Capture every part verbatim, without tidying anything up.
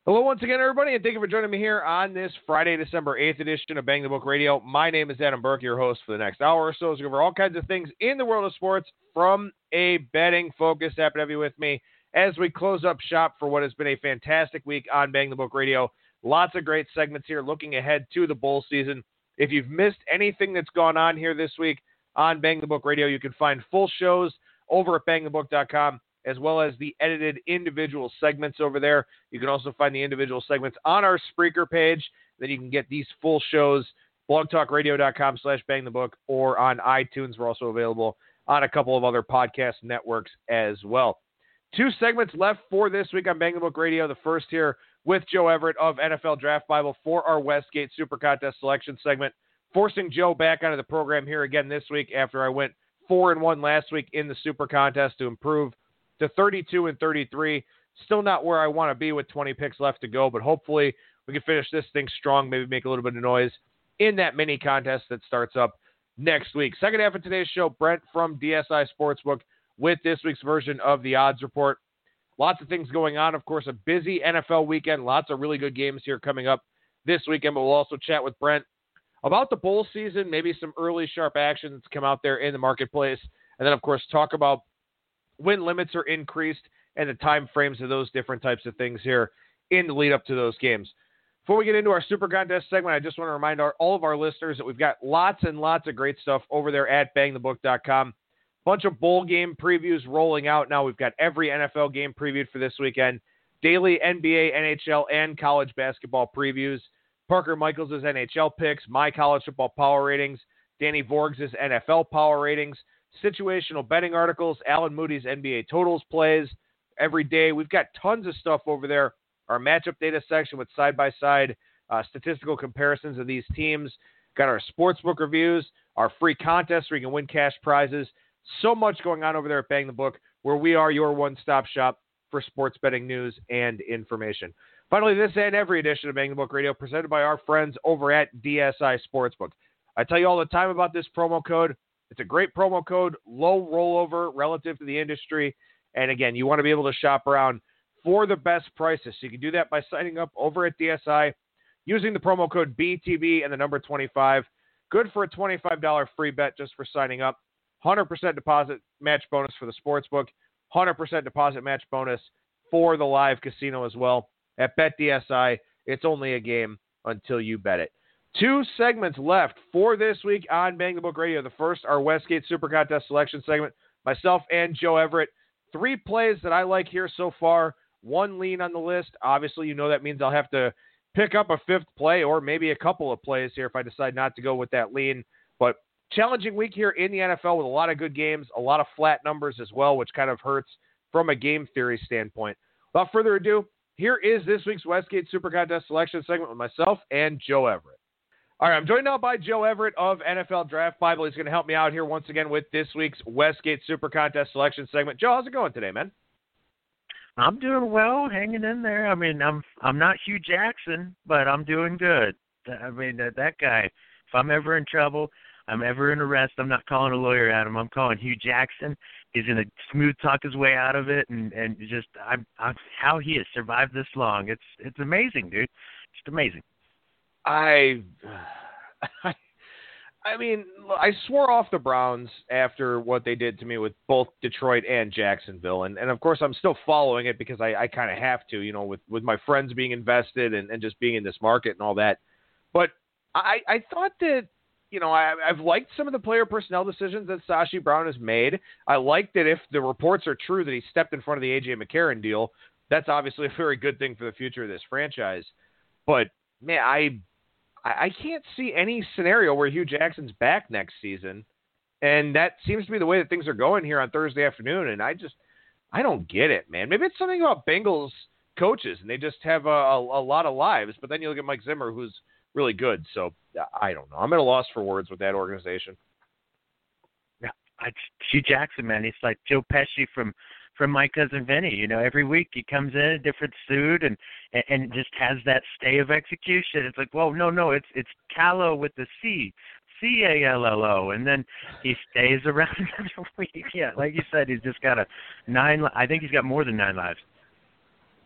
Hello once again, everybody, and thank you for joining me here on this Friday, December eighth edition of Bang the Book Radio. My name is Adam Burke, your host for the next hour or so. As we cover all kinds of things in the world of sports from a betting focus. Happy to have you with me as we close up shop for what has been a fantastic week on Bang the Book Radio. Lots of great segments here looking ahead to the bowl season. If you've missed anything that's gone on here this week on Bang the Book Radio, you can find full shows over at bang the book dot com. as well as the edited individual segments over there. You can also find the individual segments on our Spreaker page. Then you can get these full shows, blogtalkradio.com slash bangthebook, or on iTunes. We're also available on a couple of other podcast networks as well. Two segments left for this week on Bang the Book Radio. The first here with Joe Everett of N F L Draft Bible for our Westgate Super Contest selection segment, forcing Joe back onto the program here again this week after I went four and one last week in the Super Contest to improve to thirty-two and thirty-three. Still not where I want to be with twenty picks left to go, but hopefully we can finish this thing strong, maybe make a little bit of noise in that mini contest that starts up next week. Second half of today's show, Brent from D S I Sportsbook with this week's version of the Odds Report. Lots of things going on. Of course, a busy N F L weekend. Lots of really good games here coming up this weekend, but we'll also chat with Brent about the bowl season, maybe some early sharp action that's come out there in the marketplace, and then, of course, talk about when limits are increased and the time frames of those different types of things here in the lead up to those games. Before we get into our Super Contest segment, I just want to remind our, all of our listeners that we've got lots and lots of great stuff over there at bang the book dot com. Bunch of bowl game previews rolling out now. We've got every N F L game previewed for this weekend. Daily N B A, N H L, and college basketball previews. Parker Michaels' N H L picks, my college football power ratings, Danny Vorgs' N F L power ratings, situational betting articles, Alan Moody's N B A totals plays every day. We've got tons of stuff over there. Our matchup data section with side-by-side uh, statistical comparisons of these teams. Got our sportsbook reviews, our free contests where you can win cash prizes. So much going on over there at Bang the Book, where we are your one-stop shop for sports betting news and information. Finally, this and every edition of Bang the Book Radio presented by our friends over at D S I Sportsbook. I tell you all the time about this promo code. It's a great promo code, low rollover relative to the industry. And again, you want to be able to shop around for the best prices. So you can do that by signing up over at D S I using the promo code B T B and the number twenty-five. Good for a twenty-five dollars free bet just for signing up. one hundred percent deposit match bonus for the sportsbook. one hundred percent deposit match bonus for the live casino as well. At BetDSI, it's only a game until you bet it. Two segments left for this week on Bang the Book Radio. The first, our Westgate Super Contest selection segment. Myself and Joe Everett. Three plays that I like here so far. One lean on the list. Obviously, you know that means I'll have to pick up a fifth play or maybe a couple of plays here if I decide not to go with that lean. But challenging week here in the N F L with a lot of good games, a lot of flat numbers as well, which kind of hurts from a game theory standpoint. Without further ado, here is this week's Westgate Super Contest selection segment with myself and Joe Everett. All right, I'm joined now by Joe Everett of N F L Draft Bible. He's going to help me out here once again with this week's Westgate Super Contest selection segment. Joe, how's it going today, man? I'm doing well, hanging in there. I mean, I'm I'm not Hugh Jackson, but I'm doing good. I mean, that, that guy, if I'm ever in trouble, I'm ever in arrest, I'm not calling a lawyer at him. I'm calling Hugh Jackson. He's going to smooth talk his way out of it, and, and just I'm, I'm, how he has survived this long. It's it's amazing, dude. It's amazing. I, I, I mean, I swore off the Browns after what they did to me with both Detroit and Jacksonville. And, and of course, I'm still following it because I, I kind of have to, you know, with, with my friends being invested and, and just being in this market and all that. But I, I thought that, you know, I, I've liked some of the player personnel decisions that Sashi Brown has made. I like that if the reports are true that he stepped in front of the A J McCarron deal, that's obviously a very good thing for the future of this franchise. But, man, I... I can't see any scenario where Hugh Jackson's back next season, and that seems to be the way that things are going here on Thursday afternoon, and I just, I don't get it, man. Maybe it's something about Bengals coaches, and they just have a, a, a lot of lives, but then you look at Mike Zimmer, who's really good, so I don't know. I'm at a loss for words with that organization. Yeah, I, Hugh Jackson, man, he's like Joe Pesci from from My Cousin Vinny. You know, every week he comes in a different suit and, and and just has that stay of execution. It's like, whoa, no, no, it's it's Callow with the C, C A L L O, and then he stays around every week. Yeah, like you said, he's just got a nine. I think he's got more than nine lives.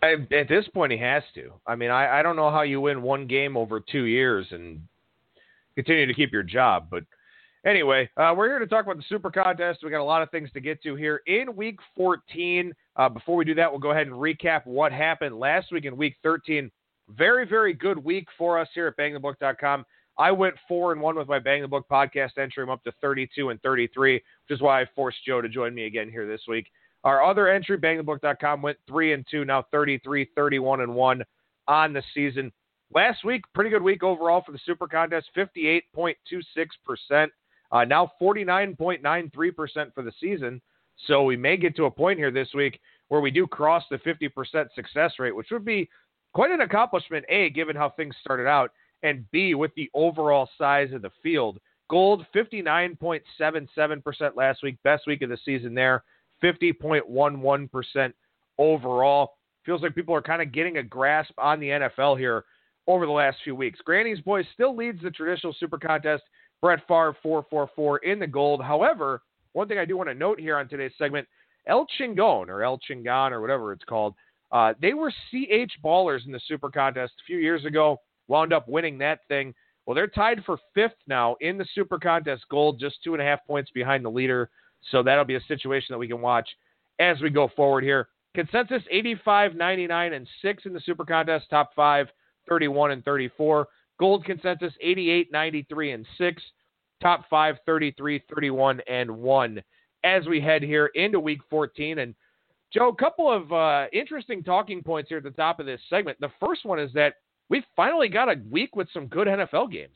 I, at this point, he has to. I mean, I, I don't know how you win one game over two years and continue to keep your job. But anyway, uh, we're here to talk about the Super Contest. We got a lot of things to get to here in Week fourteen. Uh, before we do that, we'll go ahead and recap what happened last week in Week thirteen. Very, very good week for us here at bang the book dot com. I went four and one with my Bang the Book podcast entry. I'm up to thirty-two and thirty-three, which is why I forced Joe to join me again here this week. Our other entry, bang the book dot com, went three and two, now thirty-three, thirty-one and one on the season. Last week, pretty good week overall for the Super Contest, fifty-eight point two six percent, uh, now forty-nine point nine three percent for the season. So we may get to a point here this week where we do cross the fifty percent success rate, which would be quite an accomplishment, A, given how things started out, and B, with the overall size of the field. Gold, fifty-nine point seven seven percent last week, best week of the season there. fifty point one one percent overall. Feels like people are kind of getting a grasp on the N F L here over the last few weeks. Granny's Boys still leads the traditional Super Contest. Brett Favre, four four four in the gold. However, one thing I do want to note here on today's segment, El Chingon, or El Chingon, or whatever it's called, uh, they were C H Ballers in the Super Contest a few years ago, wound up winning that thing. Well, they're tied for fifth now in the Super Contest gold, just two and a half points behind the leader. So that'll be a situation that we can watch as we go forward here. Consensus eighty-five, ninety-nine, and six in the Super Contest. Top five, thirty-one and thirty-four. Gold consensus eighty-eight, ninety-three, and six. Top five, thirty-three, thirty-one, and one as we head here into Week fourteen. And Joe, a couple of uh, interesting talking points here at the top of this segment. The first one is that we finally got a week with some good N F L games.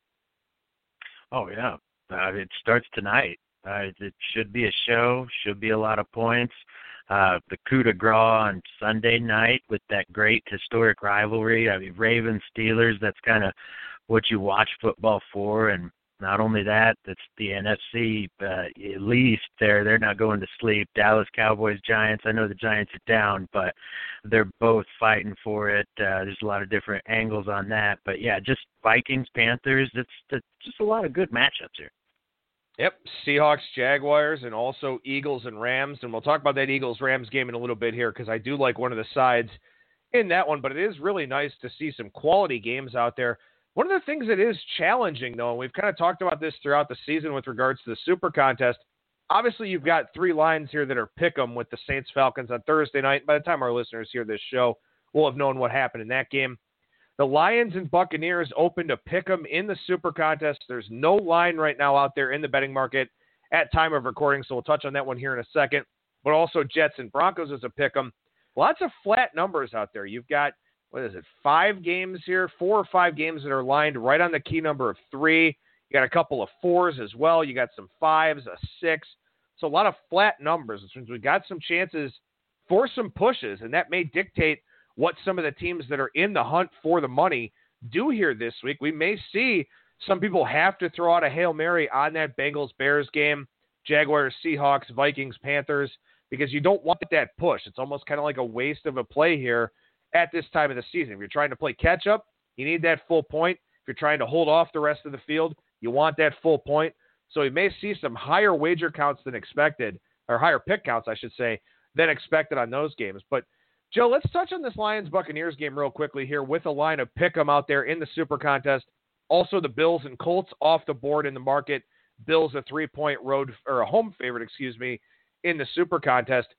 Oh, yeah. Uh, it starts tonight. Uh, it should be a show, should be a lot of points. Uh, the coup de grace on Sunday night with that great historic rivalry. I mean, Ravens, Steelers, that's kind of what you watch football for. And not only that, that's the N F C, uh, at least they're, they're not going to sleep. Dallas Cowboys, Giants, I know the Giants are down, but they're both fighting for it. Uh, there's a lot of different angles on that. But, yeah, just Vikings, Panthers, it's, it's just a lot of good matchups here. Yep, Seahawks, Jaguars, and also Eagles and Rams. And we'll talk about that Eagles-Rams game in a little bit here because I do like one of the sides in that one. But it is really nice to see some quality games out there. One of the things that is challenging, though, and we've kind of talked about this throughout the season with regards to the Super Contest, obviously you've got three lines here that are pick 'em with the Saints-Falcons on Thursday night. By the time our listeners hear this show, we'll have known what happened in that game. The Lions and Buccaneers open to pick 'em in the Super Contest. There's no line right now out there in the betting market at time of recording, so we'll touch on that one here in a second. But also Jets and Broncos as a pick 'em. Lots of flat numbers out there. You've got, what is it, five games here, four or five games that are lined right on the key number of three. You got a couple of fours as well. You got some fives, a six. So a lot of flat numbers, which means we've got some chances for some pushes, and that may dictate what some of the teams that are in the hunt for the money do here this week. We may see some people have to throw out a Hail Mary on that Bengals-Bears game, Jaguars, Seahawks, Vikings, Panthers, because you don't want that push. It's almost kind of like a waste of a play here at this time of the season. If you're trying to play catch-up, you need that full point. If you're trying to hold off the rest of the field, you want that full point. So we may see some higher wager counts than expected, or higher pick counts, I should say, than expected on those games. But Joe, let's touch on this Lions-Buccaneers game real quickly here with a line of pick 'em out there in the Super Contest. Also, the Bills and Colts off the board in the market. Bills a three-point road or a home favorite, excuse me, in the Super Contest.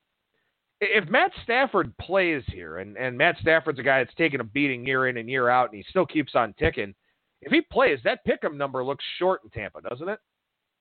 If Matt Stafford plays here, and, and Matt Stafford's a guy that's taken a beating year in and year out, and he still keeps on ticking, if he plays, that pick 'em number looks short in Tampa, doesn't it?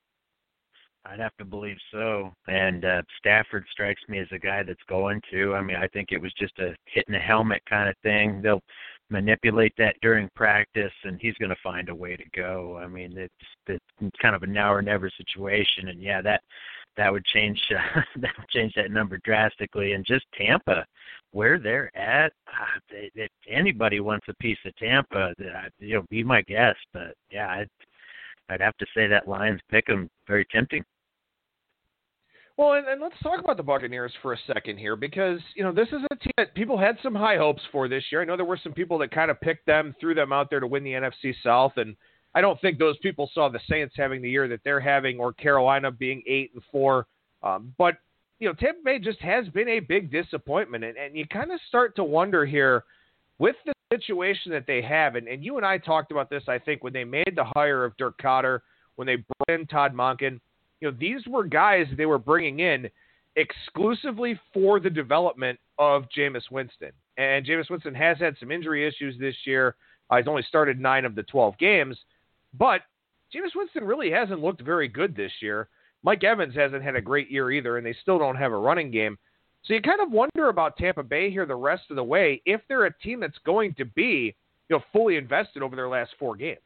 I'd have to believe so. And uh, Stafford strikes me as a guy that's going to. I mean, I think it was just a hitting the helmet kind of thing. They'll manipulate that during practice, and he's going to find a way to go. I mean, it's, it's kind of a now or never situation. And, yeah, that that would change uh, that would change that number drastically. And just Tampa, where they're at, uh, they, if anybody wants a piece of Tampa, uh, you know, be my guest. But, yeah, I'd, I'd have to say that Lions pick 'em very tempting. Well, and, and let's talk about the Buccaneers for a second here because, you know, this is a team that people had some high hopes for this year. I know there were some people that kind of picked them, threw them out there to win the N F C South, and I don't think those people saw the Saints having the year that they're having or Carolina being eight and four. Um, but you know, Tampa Bay just has been a big disappointment. And, and you kind of start to wonder here with the situation that they have. And, and you and I talked about this, I think, when they made the hire of Dirk Cotter, when they brought in Todd Monken. You know, these were guys they were bringing in exclusively for the development of Jameis Winston. And Jameis Winston has had some injury issues this year. Uh, he's only started nine of the twelve games. But Jameis Winston really hasn't looked very good this year. Mike Evans hasn't had a great year either, and they still don't have a running game. So you kind of wonder about Tampa Bay here the rest of the way if they're a team that's going to be, you know, fully invested over their last four games.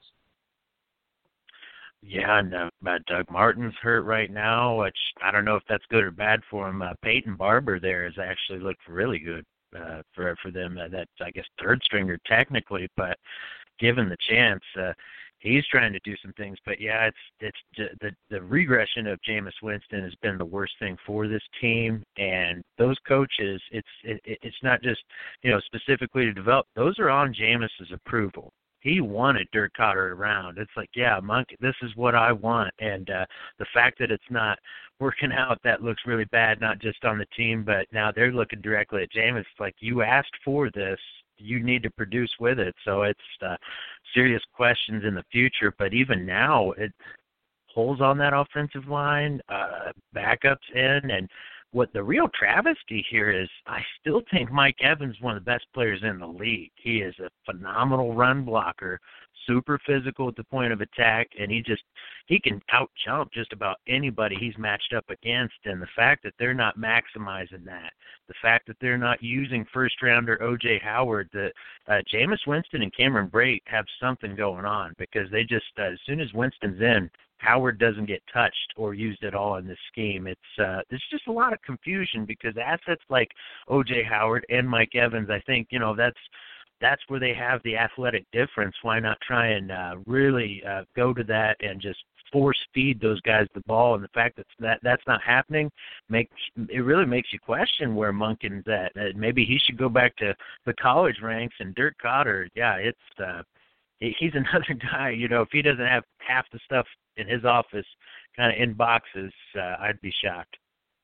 Yeah, and uh, Doug Martin's hurt right now, which I don't know if that's good or bad for him. Uh, Peyton Barber there has actually looked really good uh, for for them. Uh, that's, I guess, third stringer technically, but given the chance, uh, he's trying to do some things. But, yeah, it's it's the, the regression of Jameis Winston has been the worst thing for this team. And those coaches, it's it, it's not just, you know, specifically to develop. Those are on Jameis's approval. He wanted Dirk Cotter around. It's like, yeah, Monk, this is what I want. And uh, the fact that it's not working out, that looks really bad, not just on the team, but now they're looking directly at Jameis. It's like, you asked for this. You need to produce with it. So it's uh, serious questions in the future. But even now, it holes on that offensive line, uh, backups in, and what the real travesty here is, I still think Mike Evans is one of the best players in the league. He is a phenomenal run blocker, super physical at the point of attack, and he just he can out-jump just about anybody he's matched up against. And the fact that they're not maximizing that, the fact that they're not using first-rounder O J Howard, that uh, Jameis Winston and Cameron Brate have something going on, because they just, uh, as soon as Winston's in, Howard doesn't get touched or used at all in this scheme. It's uh, there's just a lot of confusion, because assets like O J Howard and Mike Evans, I think, you know, that's that's where they have the athletic difference. Why not try and uh, really uh, go to that and just force feed those guys the ball? And the fact that that that's not happening, makes it really makes you question where Monken's at. Uh, maybe he should go back to the college ranks. And Dirk Cotter, yeah, it's uh, he's another guy. You know, if he doesn't have half the stuff in his office kind of in boxes, uh, I'd be shocked.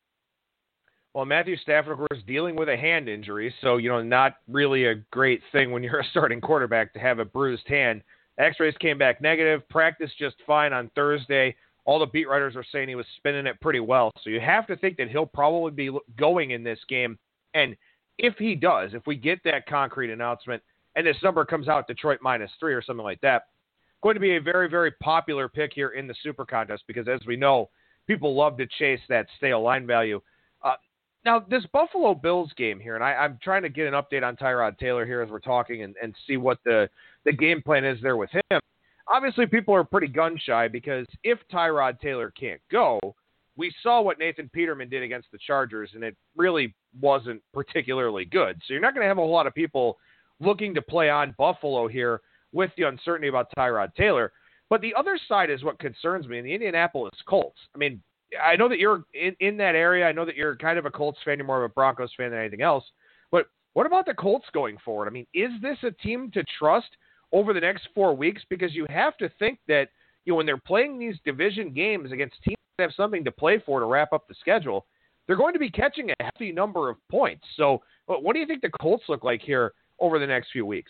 Well, Matthew Stafford, of course, dealing with a hand injury, so, you know, not really a great thing when you're a starting quarterback to have a bruised hand. X-rays came back negative, practiced just fine on Thursday. All the beat writers are saying he was spinning it pretty well, so you have to think that he'll probably be going in this game. And if he does, if we get that concrete announcement and this number comes out, Detroit minus three or something like that, going to be a very, very popular pick here in the Super Contest, because, as we know, people love to chase that stale line value. Uh, now, this Buffalo Bills game here, and I, I'm trying to get an update on Tyrod Taylor here as we're talking, and, and see what the, the game plan is there with him. Obviously, people are pretty gun-shy, because if Tyrod Taylor can't go, we saw what Nathan Peterman did against the Chargers, and it really wasn't particularly good. So you're not going to have a whole lot of people looking to play on Buffalo here with the uncertainty about Tyrod Taylor. But the other side is what concerns me, in the Indianapolis Colts. I mean, I know that you're in, in that area. I know that you're kind of a Colts fan. You're more of a Broncos fan than anything else. But what about the Colts going forward? I mean, is this a team to trust over the next four weeks? Because you have to think that, you know, when they're playing these division games against teams that have something to play for to wrap up the schedule, they're going to be catching a hefty number of points. So what do you think the Colts look like here over the next few weeks?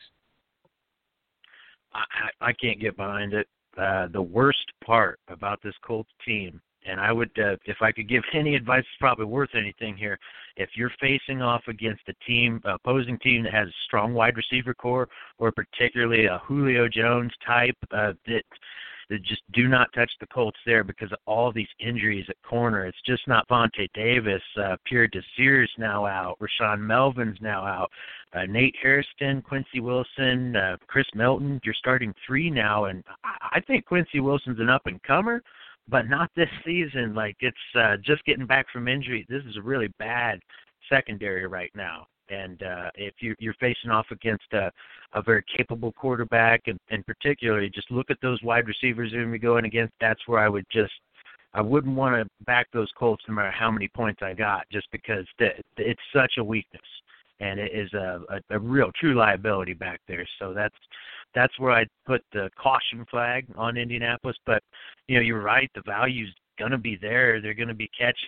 I, I can't get behind it. Uh, the worst part about this Colts team, and I would, uh, if I could give any advice, it's probably worth anything here. If you're facing off against a team, opposing team that has a strong wide receiver core, or particularly a Julio Jones type, uh, that, that just do not touch the Colts there, because of all these injuries at corner. It's just not Vontae Davis. Uh, Pierre Desir's now out. Rashawn Melvin's now out. Uh, Nate Hairston, Quincy Wilson, uh, Chris Milton. You're starting three now, and I, I think Quincy Wilson's an up-and-comer, but not this season. Like, it's uh, just getting back from injury. This is a really bad secondary right now. And uh, if you, you're facing off against a, a very capable quarterback, and, and particularly just look at those wide receivers you're going to be going against, that's where I would just – I wouldn't want to back those Colts no matter how many points I got, just because the, it's such a weakness. And it is a, a, a real true liability back there. So that's that's where I'd put the caution flag on Indianapolis. But, you know, you're right. The value's going to be there. They're going to be catching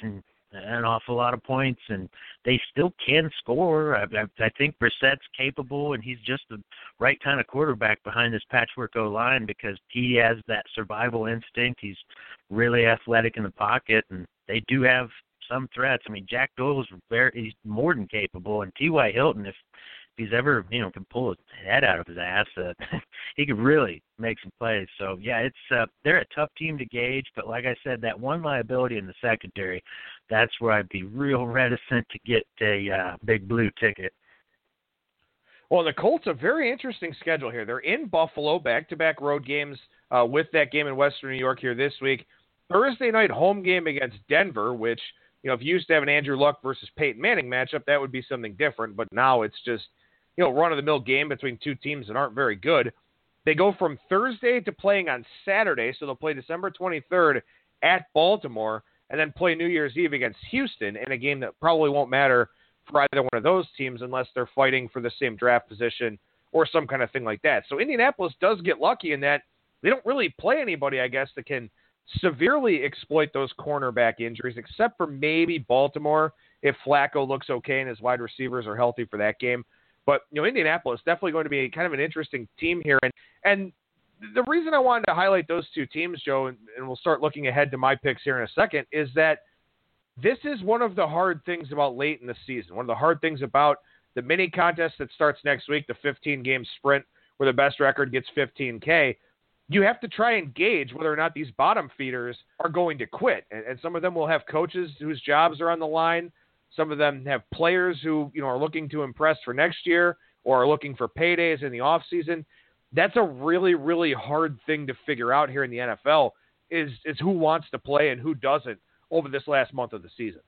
an awful lot of points, and they still can score. I, I, I think Brissett's capable, and he's just the right kind of quarterback behind this patchwork O-line because he has that survival instinct. He's really athletic in the pocket, and they do have some threats. I mean, Jack Doyle's very, he's more than capable, and T Y. Hilton, if he's ever, you know, can pull his head out of his ass, uh, he could really make some plays. So, yeah, it's uh, they're a tough team to gauge, but like I said, that one liability in the secondary, that's where I'd be real reticent to get a uh, big blue ticket. Well, the Colts, a very interesting schedule here. They're in Buffalo, back-to-back road games uh, with that game in Western New York here this week. Thursday night home game against Denver, which, you know, if you used to have an Andrew Luck versus Peyton Manning matchup, that would be something different, but now it's just, you know, run-of-the-mill game between two teams that aren't very good. They go from Thursday to playing on Saturday, so they'll play December twenty-third at Baltimore, and then play New Year's Eve against Houston in a game that probably won't matter for either one of those teams unless they're fighting for the same draft position or some kind of thing like that. So Indianapolis does get lucky in that they don't really play anybody, I guess, that can severely exploit those cornerback injuries, except for maybe Baltimore if Flacco looks okay and his wide receivers are healthy for that game. But, you know, Indianapolis is definitely going to be kind of an interesting team here. And, and the reason I wanted to highlight those two teams, Joe, and, and we'll start looking ahead to my picks here in a second, is that this is one of the hard things about late in the season. One of the hard things about the mini contest that starts next week, the fifteen-game sprint where the best record gets fifteen K. You have to try and gauge whether or not these bottom feeders are going to quit. And, and some of them will have coaches whose jobs are on the line. Some of them have players who, you know, are looking to impress for next year or are looking for paydays in the offseason. That's a really, really hard thing to figure out here in the N F L is, is who wants to play and who doesn't over this last month of the season.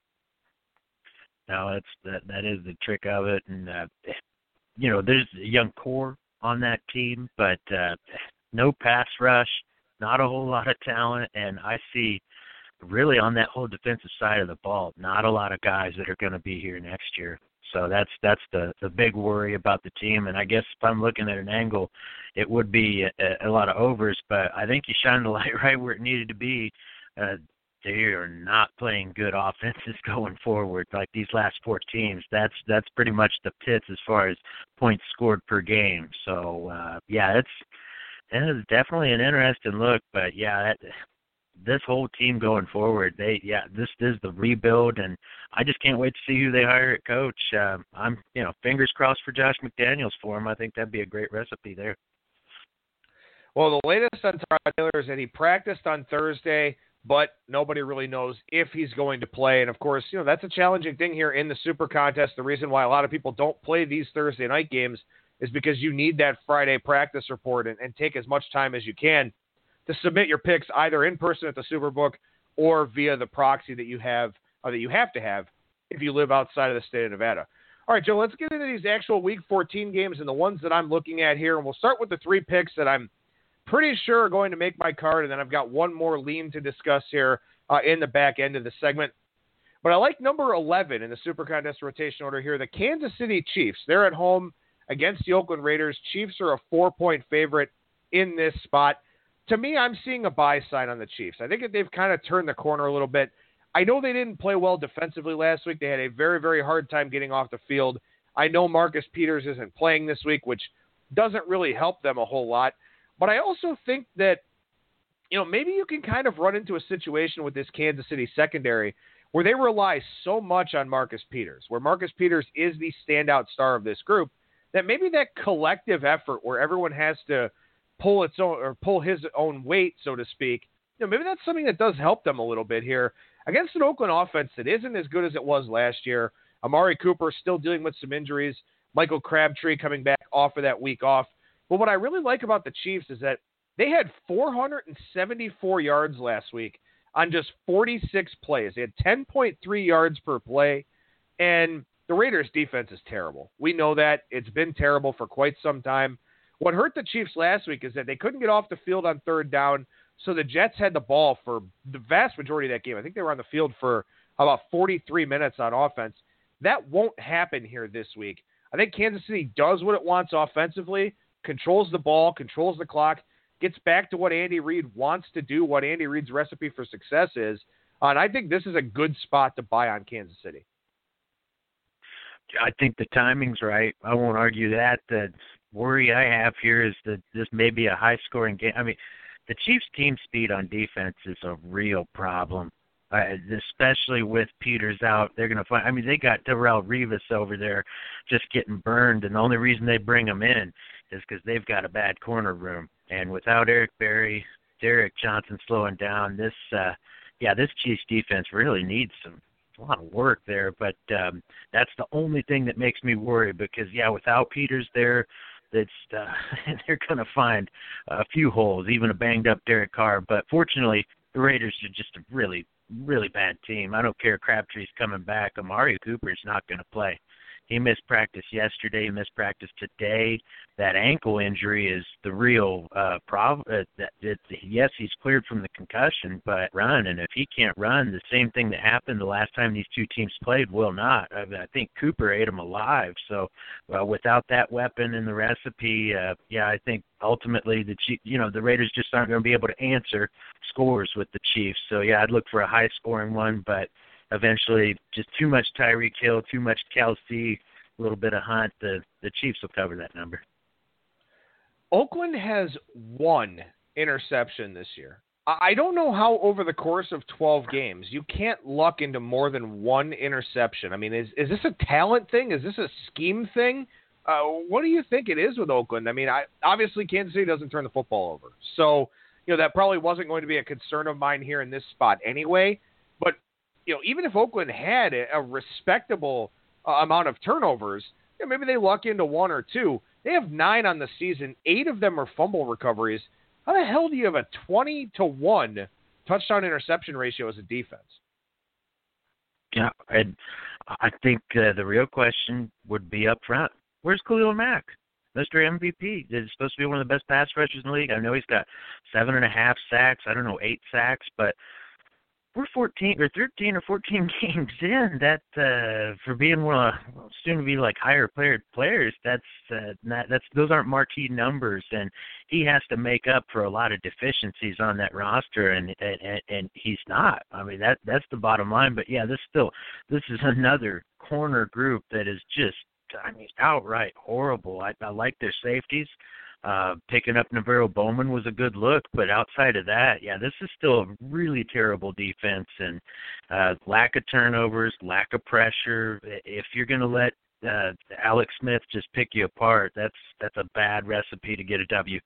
No, that's, that, that is the trick of it. And, uh, you know, there's a young core on that team, but uh, no pass rush, not a whole lot of talent, and I see really on that whole defensive side of the ball, not a lot of guys that are going to be here next year. So that's that's the, the big worry about the team. And I guess if I'm looking at an angle, it would be a, a lot of overs, but I think you shined the light right where it needed to be. Uh, they are not playing good offenses going forward. Like these last four teams, that's that's pretty much the pits as far as points scored per game. So, uh, yeah, it's, it's definitely an interesting look. But, yeah, that, this whole team going forward, they yeah, this is the rebuild, and I just can't wait to see who they hire at coach. Uh, I'm, you know, fingers crossed for Josh McDaniels for him. I think that'd be a great recipe there. Well, the latest on Tyrod Taylor is that he practiced on Thursday, but nobody really knows if he's going to play. And, of course, you know, that's a challenging thing here in the Super Contest. The reason why a lot of people don't play these Thursday night games is because you need that Friday practice report and, and take as much time as you can to submit your picks either in person at the Superbook or via the proxy that you have or that you have to have if you live outside of the state of Nevada. All right, Joe, let's get into these actual Week fourteen games and the ones that I'm looking at here. And we'll start with the three picks that I'm pretty sure are going to make my card, and then I've got one more lean to discuss here uh, in the back end of the segment. But I like number eleven in the Super Contest rotation order here, the Kansas City Chiefs. They're at home against the Oakland Raiders. Chiefs are a four-point favorite in this spot. To me, I'm seeing a buy sign on the Chiefs. I think that they've kind of turned the corner a little bit. I know they didn't play well defensively last week. They had a very, very hard time getting off the field. I know Marcus Peters isn't playing this week, which doesn't really help them a whole lot. But I also think that, you know, maybe you can kind of run into a situation with this Kansas City secondary where they rely so much on Marcus Peters, where Marcus Peters is the standout star of this group, that maybe that collective effort where everyone has to pull its own or pull his own weight, so to speak, you know, maybe that's something that does help them a little bit here against an Oakland offense that isn't as good as it was last year. Amari Cooper still dealing with some injuries. Michael Crabtree coming back off of that week off. But what I really like about the Chiefs is that they had four hundred seventy-four yards last week on just forty-six plays. They had ten point three yards per play, and the Raiders' defense is terrible. We know that. It's been terrible for quite some time. What hurt the Chiefs last week is that they couldn't get off the field on third down, so the Jets had the ball for the vast majority of that game. I think they were on the field for about forty-three minutes on offense. That won't happen here this week. I think Kansas City does what it wants offensively, controls the ball, controls the clock, gets back to what Andy Reid wants to do, what Andy Reid's recipe for success is. Uh, and I think this is a good spot to buy on Kansas City. I think the timing's right. I won't argue that. The worry I have here is that this may be a high-scoring game. I mean, the Chiefs' team speed on defense is a real problem, uh, especially with Peters out. They're going to find – I mean, they got Darrelle Revis over there just getting burned, and the only reason they bring him in is because they've got a bad corner room. And without Eric Berry, Derek Johnson slowing down, this uh, – yeah, this Chiefs defense really needs some – a lot of work there, but um, that's the only thing that makes me worry because, yeah, without Peters there, that's uh, they're going to find a few holes, even a banged-up Derek Carr. But fortunately, the Raiders are just a really, really bad team. I don't care if Crabtree's coming back. Amari Cooper's not going to play. He missed practice yesterday. He missed practice today. That ankle injury is the real uh, problem. Uh, that, it, yes, he's cleared from the concussion, but run. And if he can't run, the same thing that happened the last time these two teams played will not. I, mean, I think Cooper ate him alive. So uh, without that weapon in the recipe, uh, yeah, I think ultimately the Chiefs, you know, the Raiders just aren't going to be able to answer scores with the Chiefs. So yeah, I'd look for a high-scoring one, but eventually, just too much Tyreek Hill, too much Kelsey, a little bit of Hunt. The the Chiefs will cover that number. Oakland has one interception this year. I don't know how over the course of twelve games you can't luck into more than one interception. I mean, is is this a talent thing? Is this a scheme thing? Uh, what do you think it is with Oakland? I mean, I, obviously Kansas City doesn't turn the football over. So, you know, that probably wasn't going to be a concern of mine here in this spot anyway. But you know, even if Oakland had a respectable uh, amount of turnovers, you know, maybe they luck into one or two. They have nine on the season. Eight of them are fumble recoveries. How the hell do you have a twenty to one touchdown interception ratio as a defense? Yeah, and I think uh, the real question would be up front. Where's Khalil Mack, Mister M V P? He's supposed to be one of the best pass rushers in the league. I know he's got seven and a half sacks. I don't know, eight sacks, but we're fourteen or thirteen or fourteen games in. That uh, for being one of well, soon to be like higher player players, that's uh, not, that's those aren't marquee numbers, and he has to make up for a lot of deficiencies on that roster, and and, and he's not. I mean that that's the bottom line. But yeah, this still this is another corner group that is just I mean outright horrible. I, I like their safeties. Uh, picking up Navarro Bowman was a good look, but outside of that, yeah, this is still a really terrible defense and uh, lack of turnovers, lack of pressure. If you're going to let uh, Alex Smith just pick you apart, that's that's a bad recipe to get a W.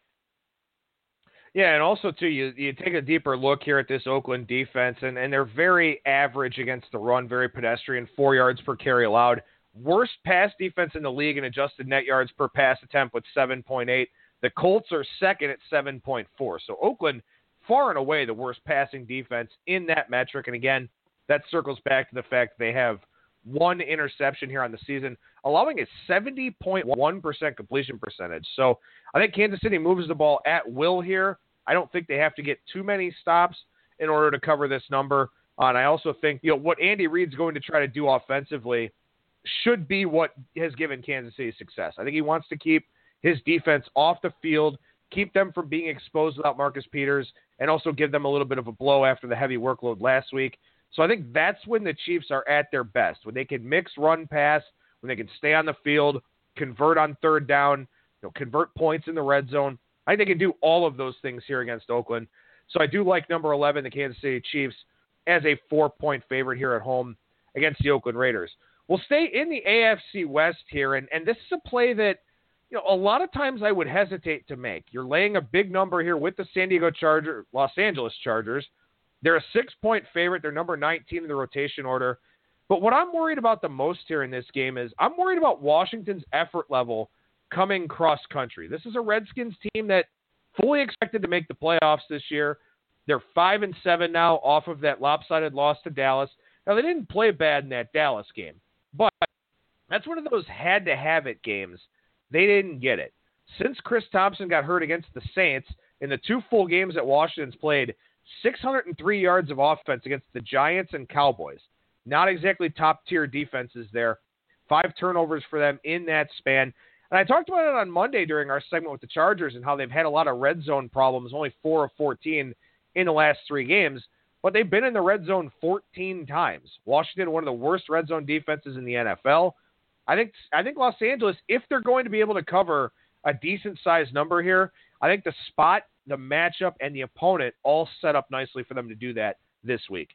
Yeah, and also, too, you, you take a deeper look here at this Oakland defense, and, and they're very average against the run, very pedestrian, four yards per carry allowed. Worst pass defense in the league in adjusted net yards per pass attempt with seven point eight. The Colts are second at seven point four. So Oakland, far and away the worst passing defense in that metric. And again, that circles back to the fact they have one interception here on the season, allowing a seventy point one percent completion percentage. So I think Kansas City moves the ball at will here. I don't think they have to get too many stops in order to cover this number. Uh, and I also think, you know, what Andy Reid's going to try to do offensively should be what has given Kansas City success. I think he wants to keep his defense off the field, keep them from being exposed without Marcus Peters, and also give them a little bit of a blow after the heavy workload last week. So I think that's when the Chiefs are at their best, when they can mix run pass, when they can stay on the field, convert on third down, you know, convert points in the red zone. I think they can do all of those things here against Oakland. So I do like number eleven, the Kansas City Chiefs, as a four-point favorite here at home against the Oakland Raiders. We'll stay in the A F C West here, and, and this is a play that, you know, a lot of times I would hesitate to make. You're laying a big number here with the San Diego Chargers, Los Angeles Chargers. They're a six-point favorite. They're number nineteen in the rotation order. But what I'm worried about the most here in this game is I'm worried about Washington's effort level coming cross-country. This is a Redskins team that fully expected to make the playoffs this year. They're five and seven now off of that lopsided loss to Dallas. Now, they didn't play bad in that Dallas game. But that's one of those had-to-have-it games. They didn't get it. Since Chris Thompson got hurt against the Saints, in the two full games that Washington's played, six hundred three yards of offense against the Giants and Cowboys. Not exactly top-tier defenses there. Five turnovers for them in that span. And I talked about it on Monday during our segment with the Chargers and how they've had a lot of red zone problems, only four of fourteen in the last three games. but they've been in the red zone fourteen times. Washington, one of the worst red zone defenses in the N F L. I think I think Los Angeles, if they're going to be able to cover a decent-sized number here, I think the spot, the matchup, and the opponent all set up nicely for them to do that this week.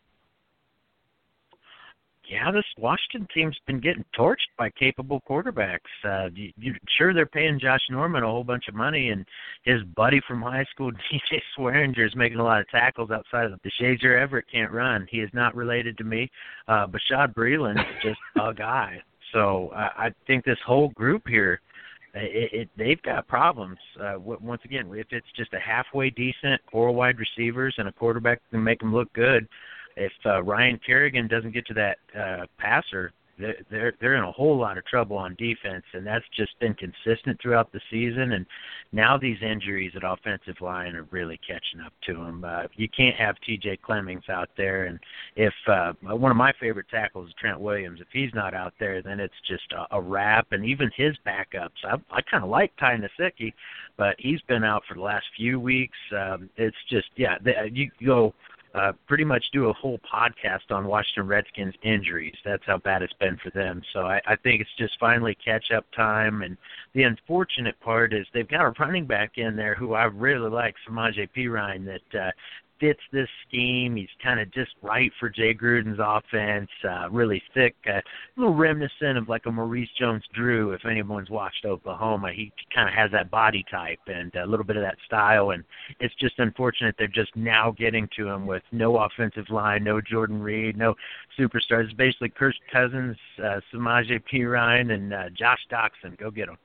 Yeah, this Washington team's been getting torched by capable quarterbacks. Uh, you, you, sure, they're paying Josh Norman a whole bunch of money, and his buddy from high school, D J Swearinger, is making a lot of tackles outside of the Shazier Everett can't run. He is not related to me. Uh, Bashad Breeland is just a guy. So uh, I think this whole group here, It, it, they've got problems. Uh, once again, if it's just a halfway decent four wide receivers and a quarterback that can make them look good, if uh, Ryan Kerrigan doesn't get to that uh, passer, they're, they're they're in a whole lot of trouble on defense, and that's just been consistent throughout the season. And now these injuries at offensive line are really catching up to them. Uh, you can't have T J Clemmings out there, and if uh, one of my favorite tackles is Trent Williams, if he's not out there, then it's just a, a wrap. And even his backups, I, I kind of like Ty Nsekhe, but he's been out for the last few weeks. Um, it's just, yeah, they, you go. Uh, pretty much do a whole podcast on Washington Redskins injuries. That's how bad it's been for them. So I, I think it's just finally catch-up time. And the unfortunate part is they've got a running back in there who I really like, Samaje Perine, that uh, fits this scheme. He's kind of just right for Jay Gruden's offense, uh, really thick, uh, a little reminiscent of like a Maurice Jones-Drew, if anyone's watched Oklahoma. He kind of has that body type and a little bit of that style, and it's just unfortunate they're just now getting to him with no offensive line, no Jordan Reed, no superstars. It's basically Kirk Cousins, uh, Samaje Perine, and uh, Josh Doctson. Go get them.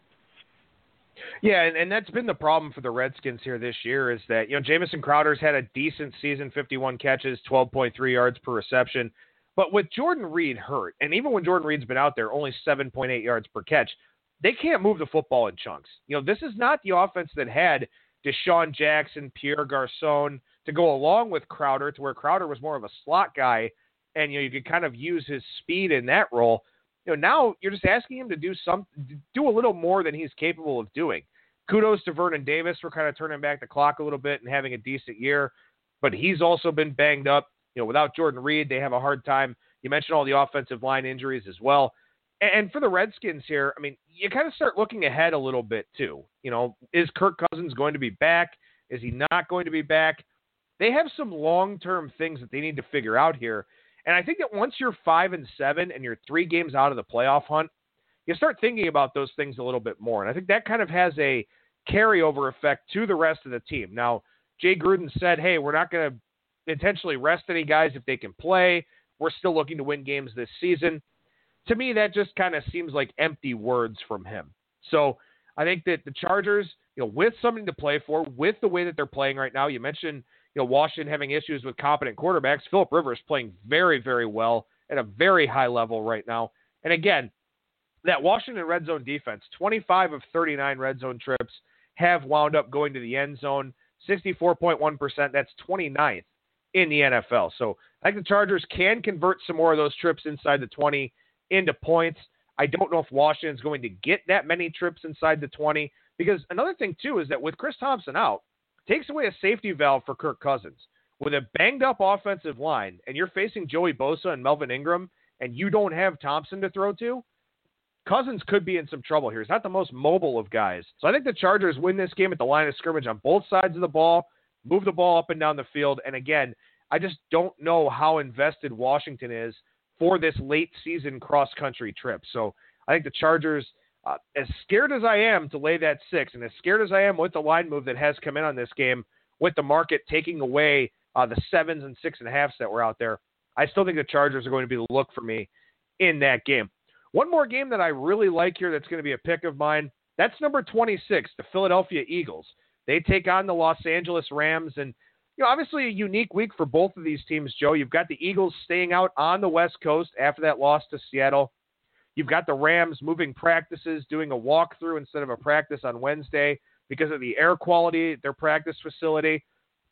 Yeah, and, and that's been the problem for the Redskins here this year is that, you know, Jamison Crowder's had a decent season, fifty-one catches, twelve point three yards per reception. But with Jordan Reed hurt, and even when Jordan Reed's been out there, only seven point eight yards per catch, they can't move the football in chunks. You know, this is not the offense that had Deshaun Jackson, Pierre Garçon to go along with Crowder, to where Crowder was more of a slot guy, and, you know, you could kind of use his speed in that role. You know, now you're just asking him to do some, do a little more than he's capable of doing. Kudos to Vernon Davis for kind of turning back the clock a little bit and having a decent year, but he's also been banged up. You know, without Jordan Reed, they have a hard time. You mentioned all the offensive line injuries as well. And for the Redskins here, I mean, you kind of start looking ahead a little bit too. You know, is Kirk Cousins going to be back? Is he not going to be back? They have some long-term things that they need to figure out here. And I think that once you're five and seven and you're three games out of the playoff hunt, you start thinking about those things a little bit more. And I think that kind of has a carryover effect to the rest of the team. Now, Jay Gruden said, hey, we're not going to intentionally rest any guys if they can play. We're still looking to win games this season. To me, that just kind of seems like empty words from him. So I think that the Chargers, you know, with something to play for, with the way that they're playing right now, you mentioned, you know, Washington having issues with competent quarterbacks. Phillip Rivers playing very, very well at a very high level right now. And again, that Washington red zone defense, twenty-five of thirty-nine red zone trips have wound up going to the end zone, sixty-four point one percent. That's twenty-ninth in the N F L. So I think the Chargers can convert some more of those trips inside the twenty into points. I don't know if Washington's going to get that many trips inside the twenty, because another thing too is that with Chris Thompson out, takes away a safety valve for Kirk Cousins. With a banged-up offensive line, and you're facing Joey Bosa and Melvin Ingram, and you don't have Thompson to throw to, Cousins could be in some trouble here. He's not the most mobile of guys. So I think the Chargers win this game at the line of scrimmage on both sides of the ball, move the ball up and down the field, and again, I just don't know how invested Washington is for this late-season cross-country trip. So I think the Chargers, Uh, as scared as I am to lay that six, and as scared as I am with the line move that has come in on this game, with the market taking away uh, the sevens and six and a halfs that were out there, I still think the Chargers are going to be the look for me in that game. One more game that I really like here that's going to be a pick of mine, that's number twenty-six, the Philadelphia Eagles. They take on the Los Angeles Rams, and you know, obviously a unique week for both of these teams, Joe. You've got the Eagles staying out on the West Coast after that loss to Seattle. You've got the Rams moving practices, doing a walkthrough instead of a practice on Wednesday because of the air quality at their practice facility.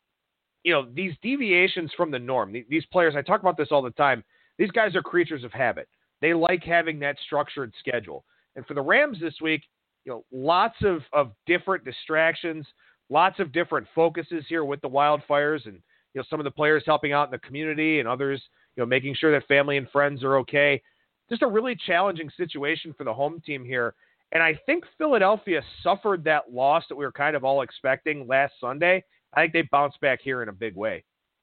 You know, these deviations from the norm, these players, I talk about this all the time, these guys are creatures of habit. They like having that structured schedule. And for the Rams this week, you know, lots of, of different distractions, lots of different focuses here with the Wildfires. And, you know, some of the players helping out in the community and others, you know, making sure that family and friends are okay. Just a really challenging situation for the home team here. And I think Philadelphia suffered that loss that we were kind of all expecting last Sunday. I think they bounced back here in a big way.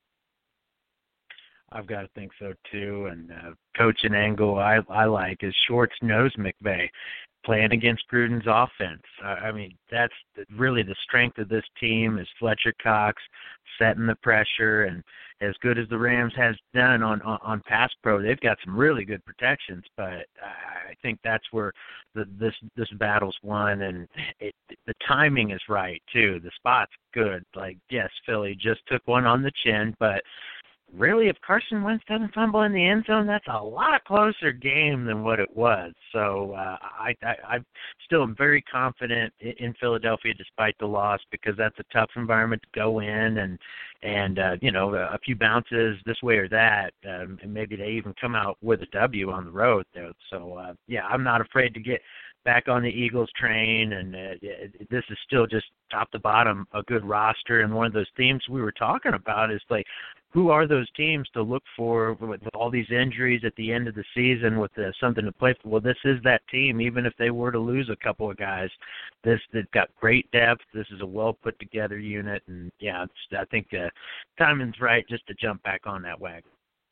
I've got to think so too. And uh, coach and angle I, I like is Schwartz knows McVay playing against Gruden's offense. I, I mean, that's the, really the strength of this team is Fletcher Cox setting the pressure. And as good as the Rams has done on, on, on pass pro, they've got some really good protections. But I think that's where the, this this battle's won. And it, the timing is right too. The spot's good. Like, yes, Philly just took one on the chin, but really, if Carson Wentz doesn't fumble in the end zone, that's a lot closer game than what it was. So uh, I, I, I still am very confident in Philadelphia despite the loss because that's a tough environment to go in and, and uh, you know, a few bounces this way or that, um, and maybe they even come out with a W on the road. Though. So, uh, yeah, I'm not afraid to get back on the Eagles train, and uh, this is still just top to bottom a good roster. And one of those themes we were talking about is like, who are those teams to look for with all these injuries at the end of the season with uh, something to play for? Well, this is that team. Even if they were to lose a couple of guys, this they've got great depth. This is a well put together unit, and yeah, it's, I think uh, timing's right just to jump back on that wagon.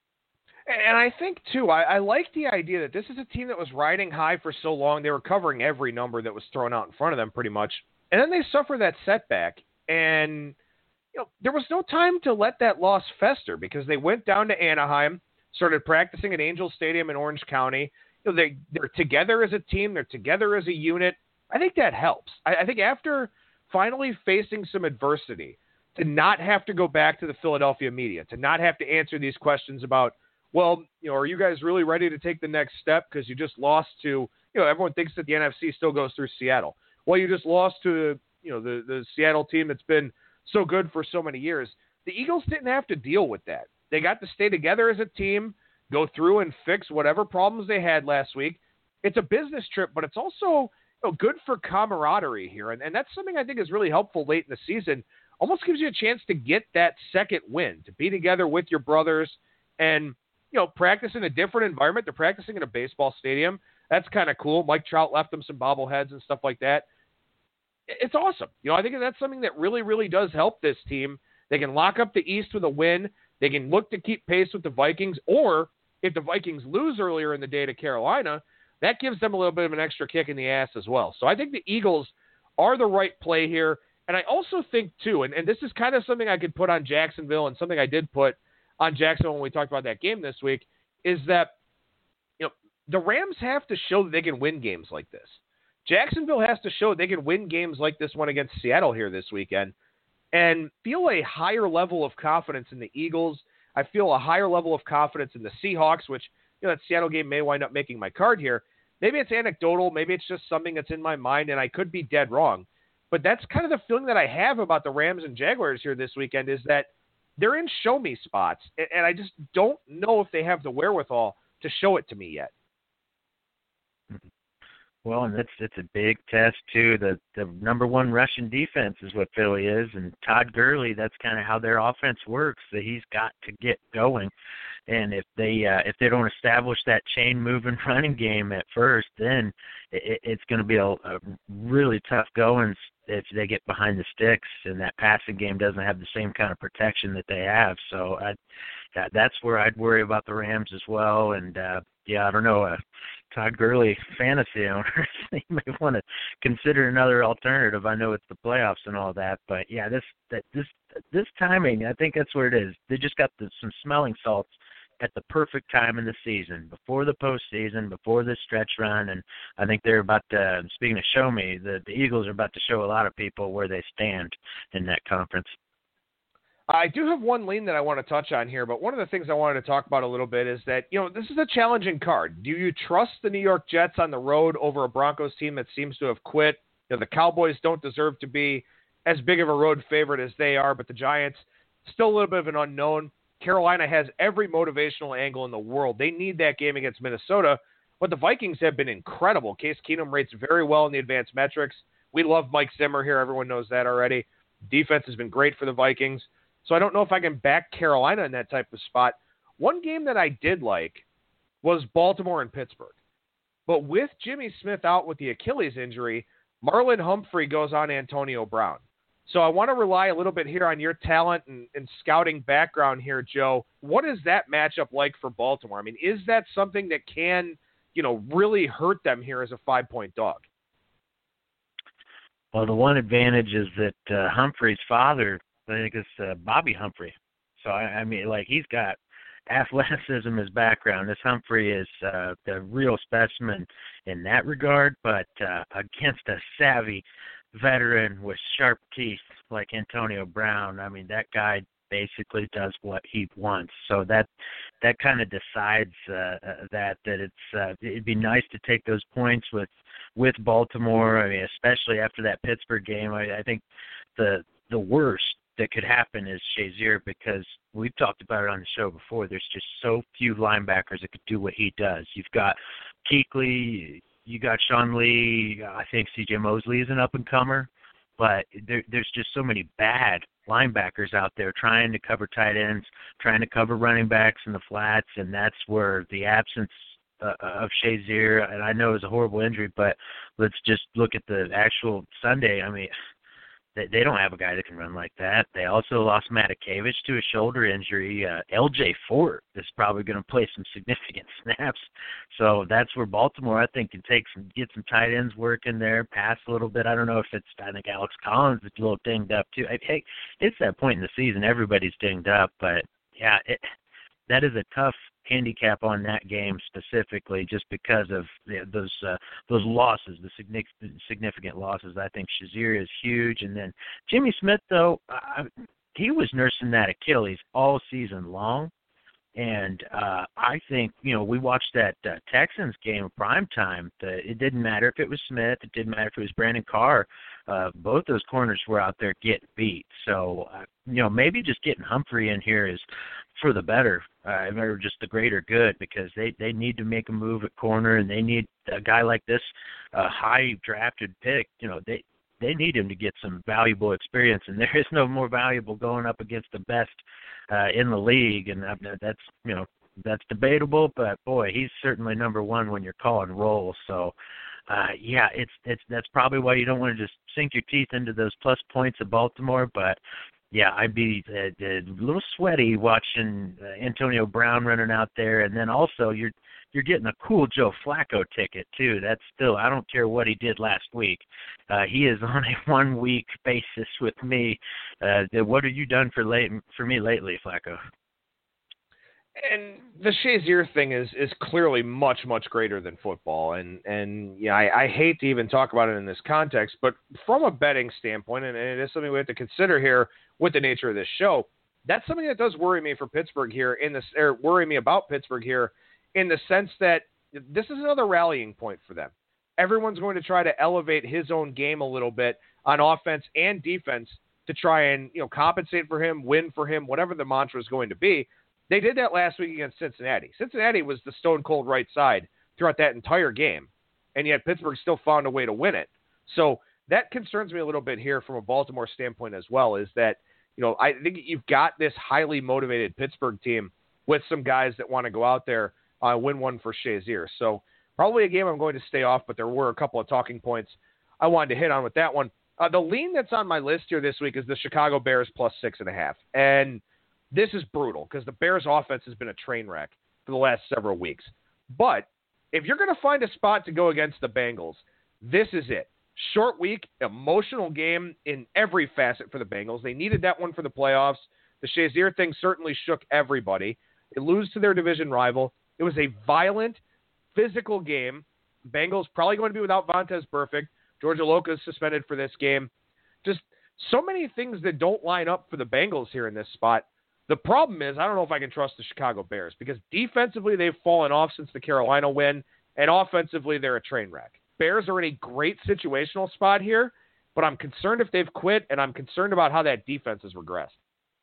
And I think, too, I, I like the idea that this is a team that was riding high for so long. They were covering every number that was thrown out in front of them pretty much. And then they suffer that setback. And, you know, there was no time to let that loss fester because they went down to Anaheim, started practicing at Angel Stadium in Orange County. You know, they, they're together as a team. They're together as a unit. I think that helps. I, I think after finally facing some adversity, to not have to go back to the Philadelphia media, to not have to answer these questions about, well, you know, are you guys really ready to take the next step because you just lost to, you know, everyone thinks that the N F C still goes through Seattle. Well, you just lost to, you know, the, the Seattle team that's been so good for so many years. The Eagles didn't have to deal with that. They got to stay together as a team, go through and fix whatever problems they had last week. It's a business trip, but it's also, you know, good for camaraderie here. And, and that's something I think is really helpful late in the season. Almost gives you a chance to get that second win, to be together with your brothers and, you know, practice in a different environment. They're practicing in a baseball stadium. That's kind of cool. Mike Trout left them some bobbleheads and stuff like that. It's awesome. You know, I think that's something that really, really does help this team. They can lock up the East with a win. They can look to keep pace with the Vikings. Or if the Vikings lose earlier in the day to Carolina, that gives them a little bit of an extra kick in the ass as well. So I think the Eagles are the right play here. And I also think, too, and, and this is kind of something I could put on Jacksonville and something I did put on Jacksonville when we talked about that game this week, is that, you know, the Rams have to show that they can win games like this. Jacksonville has to show they can win games like this one against Seattle here this weekend and feel a higher level of confidence in the Eagles. I feel a higher level of confidence in the Seahawks, which, you know, that Seattle game may wind up making my card here. Maybe it's anecdotal. Maybe it's just something that's in my mind, and I could be dead wrong. But that's kind of the feeling that I have about the Rams and Jaguars here this weekend, is that they're in show-me spots, and I just don't know if they have the wherewithal to show it to me yet. Well, and it's it's a big test too. The the number one rushing defense is what Philly is, and Todd Gurley, that's kind of how their offense works. That he's got to get going, and if they uh, if they don't establish that chain moving running game at first, then it, it's going to be a, a really tough going if they get behind the sticks, and that passing game doesn't have the same kind of protection that they have. So I, that, that's where I'd worry about the Rams as well. And uh, yeah, I don't know. Uh, Todd Gurley fantasy owners, you may want to consider another alternative. I know it's the playoffs and all that, but yeah, this that this this timing, I think that's where it is. They just got the, some smelling salts at the perfect time in the season, before the postseason, before this stretch run, and I think they're about to. Speaking of show me, the, the Eagles are about to show a lot of people where they stand in that conference. I do have one lean that I want to touch on here, but one of the things I wanted to talk about a little bit is that, you know, this is a challenging card. Do you trust the New York Jets on the road over a Broncos team that seems to have quit? You know, the Cowboys don't deserve to be as big of a road favorite as they are, but the Giants, still a little bit of an unknown. Carolina has every motivational angle in the world. They need that game against Minnesota, but the Vikings have been incredible. Case Keenum rates very well in the advanced metrics. We love Mike Zimmer here. Everyone knows that already. Defense has been great for the Vikings. So I don't know if I can back Carolina in that type of spot. One game that I did like was Baltimore and Pittsburgh. But with Jimmy Smith out with the Achilles injury, Marlon Humphrey goes on Antonio Brown. So I want to rely a little bit here on your talent and, and scouting background here, Joe. What is that matchup like for Baltimore? I mean, is that something that can, you know, really hurt them here as a five-point dog? Well, the one advantage is that uh, Humphrey's father, I think it's uh, Bobby Humphrey. So, I, I mean, like, he's got athleticism as background. This Humphrey is uh, the real specimen in that regard, but uh, against a savvy veteran with sharp teeth like Antonio Brown, I mean, that guy basically does what he wants. So that that kind of decides uh, that that it's uh, it'd be nice to take those points with with Baltimore. I mean, especially after that Pittsburgh game. I, I think the the worst that could happen is Shazier, because we've talked about it on the show before. There's just so few linebackers that could do what he does. You've got Kuechly, you got Sean Lee. I think C J Mosley is an up-and-comer, but there, there's just so many bad linebackers out there trying to cover tight ends, trying to cover running backs in the flats, and that's where the absence uh, of Shazier, and I know it was a horrible injury, but let's just look at the actual Sunday. I mean, they, they don't have a guy that can run like that. They also lost Matakevich to a shoulder injury. Uh, L J Fort is probably going to play some significant snaps. So that's where Baltimore, I think, can take some, get some tight ends working there, pass a little bit. I don't know if it's, I think Alex Collins is a little dinged up too. Hey, it's that point in the season, everybody's dinged up, but yeah, it, that is a tough handicap on that game specifically, just because of you know, those uh, those losses, the significant significant losses. I think Shazier is huge, and then Jimmy Smith, though, I, he was nursing that Achilles all season long, and uh, I think you know we watched that uh, Texans game prime time. The, it didn't matter if it was Smith, it didn't matter if it was Brandon Carr. Uh, both those corners were out there getting beat. So uh, you know maybe just getting Humphrey in here is for the better, uh, or just the greater good, because they, they need to make a move at corner, and they need a guy like this, uh, high drafted pick. You know, they they need him to get some valuable experience, and there is no more valuable going up against the best uh, in the league, and that's you know that's debatable, but boy, he's certainly number one when you're calling roll. So. Uh, yeah, it's it's that's probably why you don't want to just sink your teeth into those plus points of Baltimore, but. Yeah, I'd be uh, a little sweaty watching uh, Antonio Brown running out there, and then also you're you're getting a cool Joe Flacco ticket too. That's still, I don't care what he did last week. Uh, he is on a one week basis with me. Uh, what have you done for late for me lately, Flacco? And the Shazier thing is is clearly much, much greater than football. And, and yeah, I, I hate to even talk about it in this context, but from a betting standpoint, and, and it is something we have to consider here with the nature of this show, that's something that does worry me for Pittsburgh here, in this, or worry me about Pittsburgh here, in the sense that this is another rallying point for them. Everyone's going to try to elevate his own game a little bit on offense and defense to try and you know compensate for him, win for him, whatever the mantra is going to be. They did that last week against Cincinnati. Cincinnati was the stone-cold right side throughout that entire game, and yet Pittsburgh still found a way to win it. So that concerns me a little bit here from a Baltimore standpoint as well, is that, you know, I think you've got this highly motivated Pittsburgh team with some guys that want to go out there uh, win one for Shazier. So probably a game I'm going to stay off, but there were a couple of talking points I wanted to hit on with that one. Uh, the lean that's on my list here this week is the Chicago Bears plus six and a half. And this is brutal because the Bears offense has been a train wreck for the last several weeks. But if you're going to find a spot to go against the Bengals, this is it. Short week, emotional game in every facet for the Bengals. They needed that one for the playoffs. The Shazier thing certainly shook everybody. They lose to their division rival. It was a violent, physical game. Bengals probably going to be without Vontaze Burfict. George Iloka is suspended for this game. Just so many things that don't line up for the Bengals here in this spot. The problem is, I don't know if I can trust the Chicago Bears, because defensively they've fallen off since the Carolina win, and offensively they're a train wreck. Bears are in a great situational spot here, but I'm concerned if they've quit, and I'm concerned about how that defense has regressed.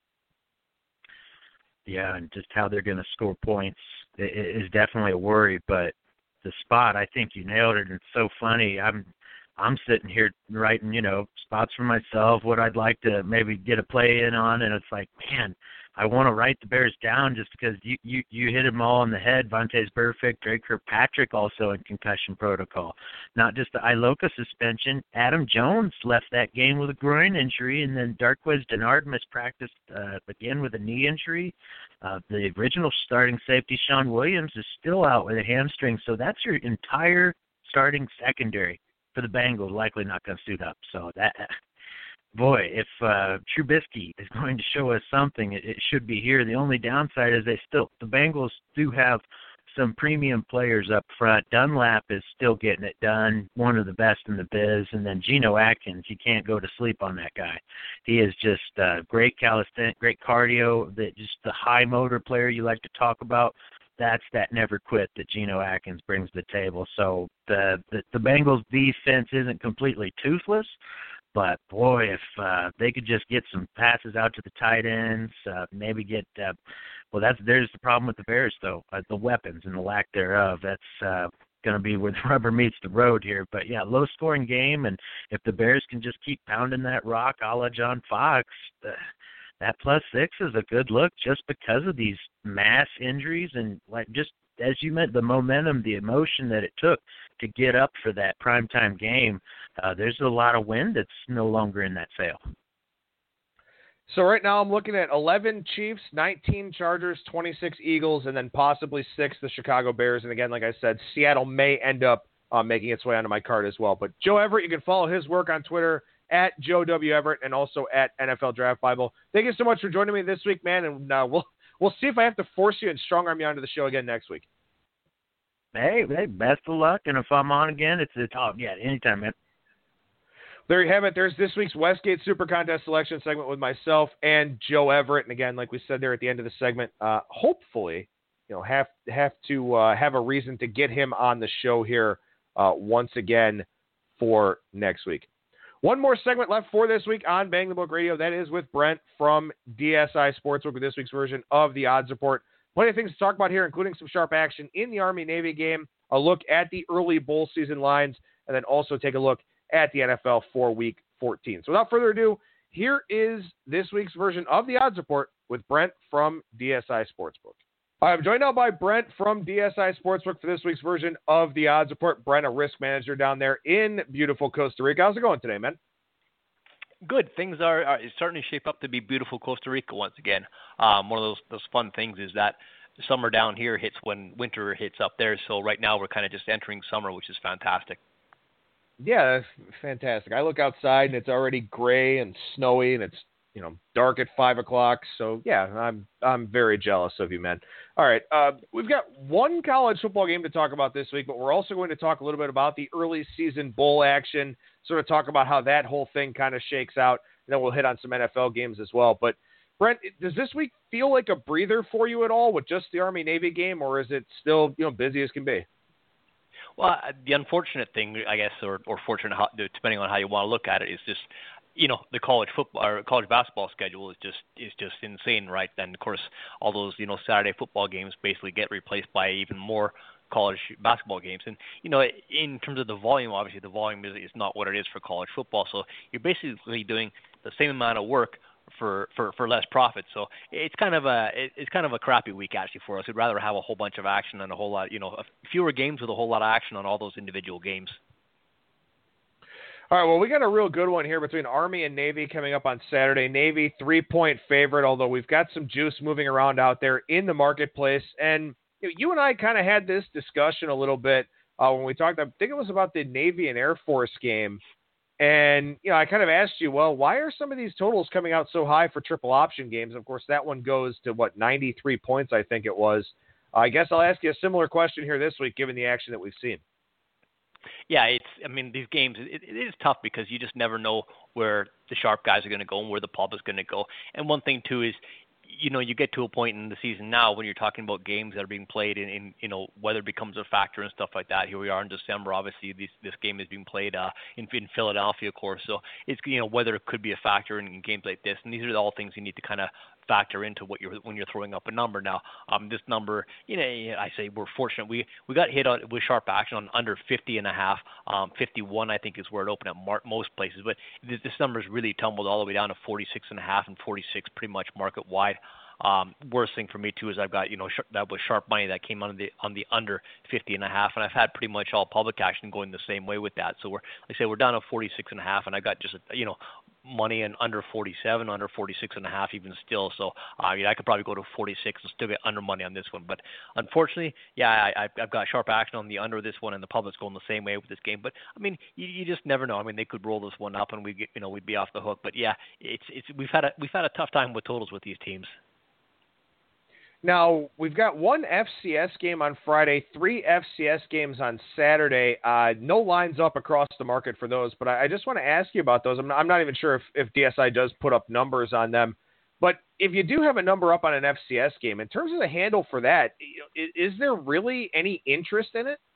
Yeah, and just how they're going to score points is definitely a worry, but the spot, I think you nailed it, and it's so funny. I'm I'm sitting here writing, you know, spots for myself, what I'd like to maybe get a play in on, and it's like, man, I want to write the Bears down just because you, you, you hit them all on the head. Vontaze Burfict, Drake Kirkpatrick also in concussion protocol. Not just the Iloka suspension. Adam Jones left that game with a groin injury, and then Darqueze Dennard mispracticed uh, again with a knee injury. Uh, the original starting safety, Sean Williams, is still out with a hamstring. So that's your entire starting secondary for the Bengals, likely not going to suit up. So that, boy, if uh, Trubisky is going to show us something, it, it should be here. The only downside is they still, the Bengals do have some premium players up front. Dunlap is still getting it done, one of the best in the biz. And then Geno Atkins, you can't go to sleep on that guy. He is just uh, great calisthenics, great cardio, that just the high motor player you like to talk about. That's that never quit that Geno Atkins brings to the table. So the, the, the Bengals defense isn't completely toothless, but boy, if uh, they could just get some passes out to the tight ends, uh, maybe get uh, well, that's there's the problem with the Bears though, uh, the weapons and the lack thereof. That's uh, going to be where the rubber meets the road here. But yeah, low scoring game, and if the Bears can just keep pounding that rock, a la John Fox. Uh, That plus six is a good look just because of these mass injuries and, like, just as you meant, the momentum, the emotion that it took to get up for that primetime game. Uh, there's a lot of wind that's no longer in that sail. So right now I'm looking at eleven Chiefs, nineteen Chargers, twenty-six Eagles, and then possibly six the Chicago Bears. And again, like I said, Seattle may end up uh, making its way onto my card as well. But Joe Everett, you can follow his work on Twitter at Joe W. Everett and also at N F L Draft Bible. Thank you so much for joining me this week, man. And uh, we'll we'll see if I have to force you and strong arm you onto the show again next week. Hey, hey, best of luck. And if I'm on again, it's it's oh, yeah, anytime, man. There you have it. There's this week's Westgate Super Contest selection segment with myself and Joe Everett. And again, like we said there at the end of the segment, uh, hopefully, you know, have have to uh, have a reason to get him on the show here uh, once again for next week. One more segment left for this week on Bang the Book Radio. That is with Brent from D S I Sportsbook with this week's version of the Odds Report. Plenty of things to talk about here, including some sharp action in the Army-Navy game, a look at the early bowl season lines, and then also take a look at the N F L for Week fourteen. So without further ado, here is this week's version of the Odds Report with Brent from D S I Sportsbook. I'm joined now by Brent from D S I Sportsbook for this week's version of the Odds Report. Brent, a risk manager down there in beautiful Costa Rica. How's it going today, man? Good. Things are, are starting to shape up to be beautiful Costa Rica once again. Um, one of those those fun things is that summer down here hits when winter hits up there. So right now we're kind of just entering summer, which is fantastic. Yeah, that's fantastic. I look outside and it's already gray and snowy and it's, you know, dark at five o'clock. So yeah, I'm I'm very jealous of you, man. All right, uh, we've got one college football game to talk about this week, but we're also going to talk a little bit about the early season bowl action. Sort of talk about how that whole thing kind of shakes out, and then we'll hit on some N F L games as well. But Brent, does this week feel like a breather for you at all with just the Army-Navy game, or is it still, you know, busy as can be? Well, the unfortunate thing, I guess, or, or fortunate, how, depending on how you want to look at it, is just, you know, the college football or college basketball schedule is just is just insane, right? And of course, all those, you know, Saturday football games basically get replaced by even more college basketball games. And, you know, in terms of the volume, obviously the volume is, is not what it is for college football. So you're basically doing the same amount of work for, for, for less profit. So it's kind of a it's kind of a crappy week actually for us. We'd rather have a whole bunch of action and a whole lot, you know, fewer games with a whole lot of action on all those individual games. All right, well, we got a real good one here between Army and Navy coming up on Saturday. Navy, three-point favorite, although we've got some juice moving around out there in the marketplace. And you know, you and I kind of had this discussion a little bit uh, when we talked, I think it was about the Navy and Air Force game. And, you know, I kind of asked you, well, why are some of these totals coming out so high for triple option games? Of course, that one goes to, what, ninety-three points, I think it was. Uh, I guess I'll ask you a similar question here this week, given the action that we've seen. Yeah, it's. I mean, these games, it, it is tough because you just never know where the sharp guys are going to go and where the pub is going to go. And one thing, too, is, you know, you get to a point in the season now when you're talking about games that are being played in, in you know, weather becomes a factor and stuff like that. Here we are in December. Obviously, this this game is being played uh, in, in Philadelphia, of course. So it's, you know, weather could be a factor in, in games like this. And these are all things you need to kind of factor into what you're when you're throwing up a number. Now, um, this number, you know, I say we're fortunate. We we got hit on, with sharp action on under fifty and a half. Um, fifty-one, I think, is where it opened at mar- most places. But this, this number's really tumbled all the way down to forty-six and a half and forty-six, pretty much market wide. Um, worst thing for me too is I've got, you know, sh- that was sharp money that came on the on the under fifty and a half, and I've had pretty much all public action going the same way with that. So we're, like I say, we're down to forty-six and a half, and I got just, you know, money in under forty-seven, under forty-six and a half even still. So I mean, I could probably go to forty-six and still get under money on this one. But unfortunately, yeah, I, I've got sharp action on the under this one, and the public's going the same way with this game. But I mean, you, you just never know. I mean, they could roll this one up, and we get, you know, we'd be off the hook. But yeah, it's it's we've had a we've had a tough time with totals with these teams. Now, we've got one F C S game on Friday, three F C S games on Saturday. Uh, no lines up across the market for those, but I, I just want to ask you about those. I'm not, I'm not even sure if, if D S I does put up numbers on them. But if you do have a number up on an F C S game, in terms of the handle for that, is, is there really any interest in it?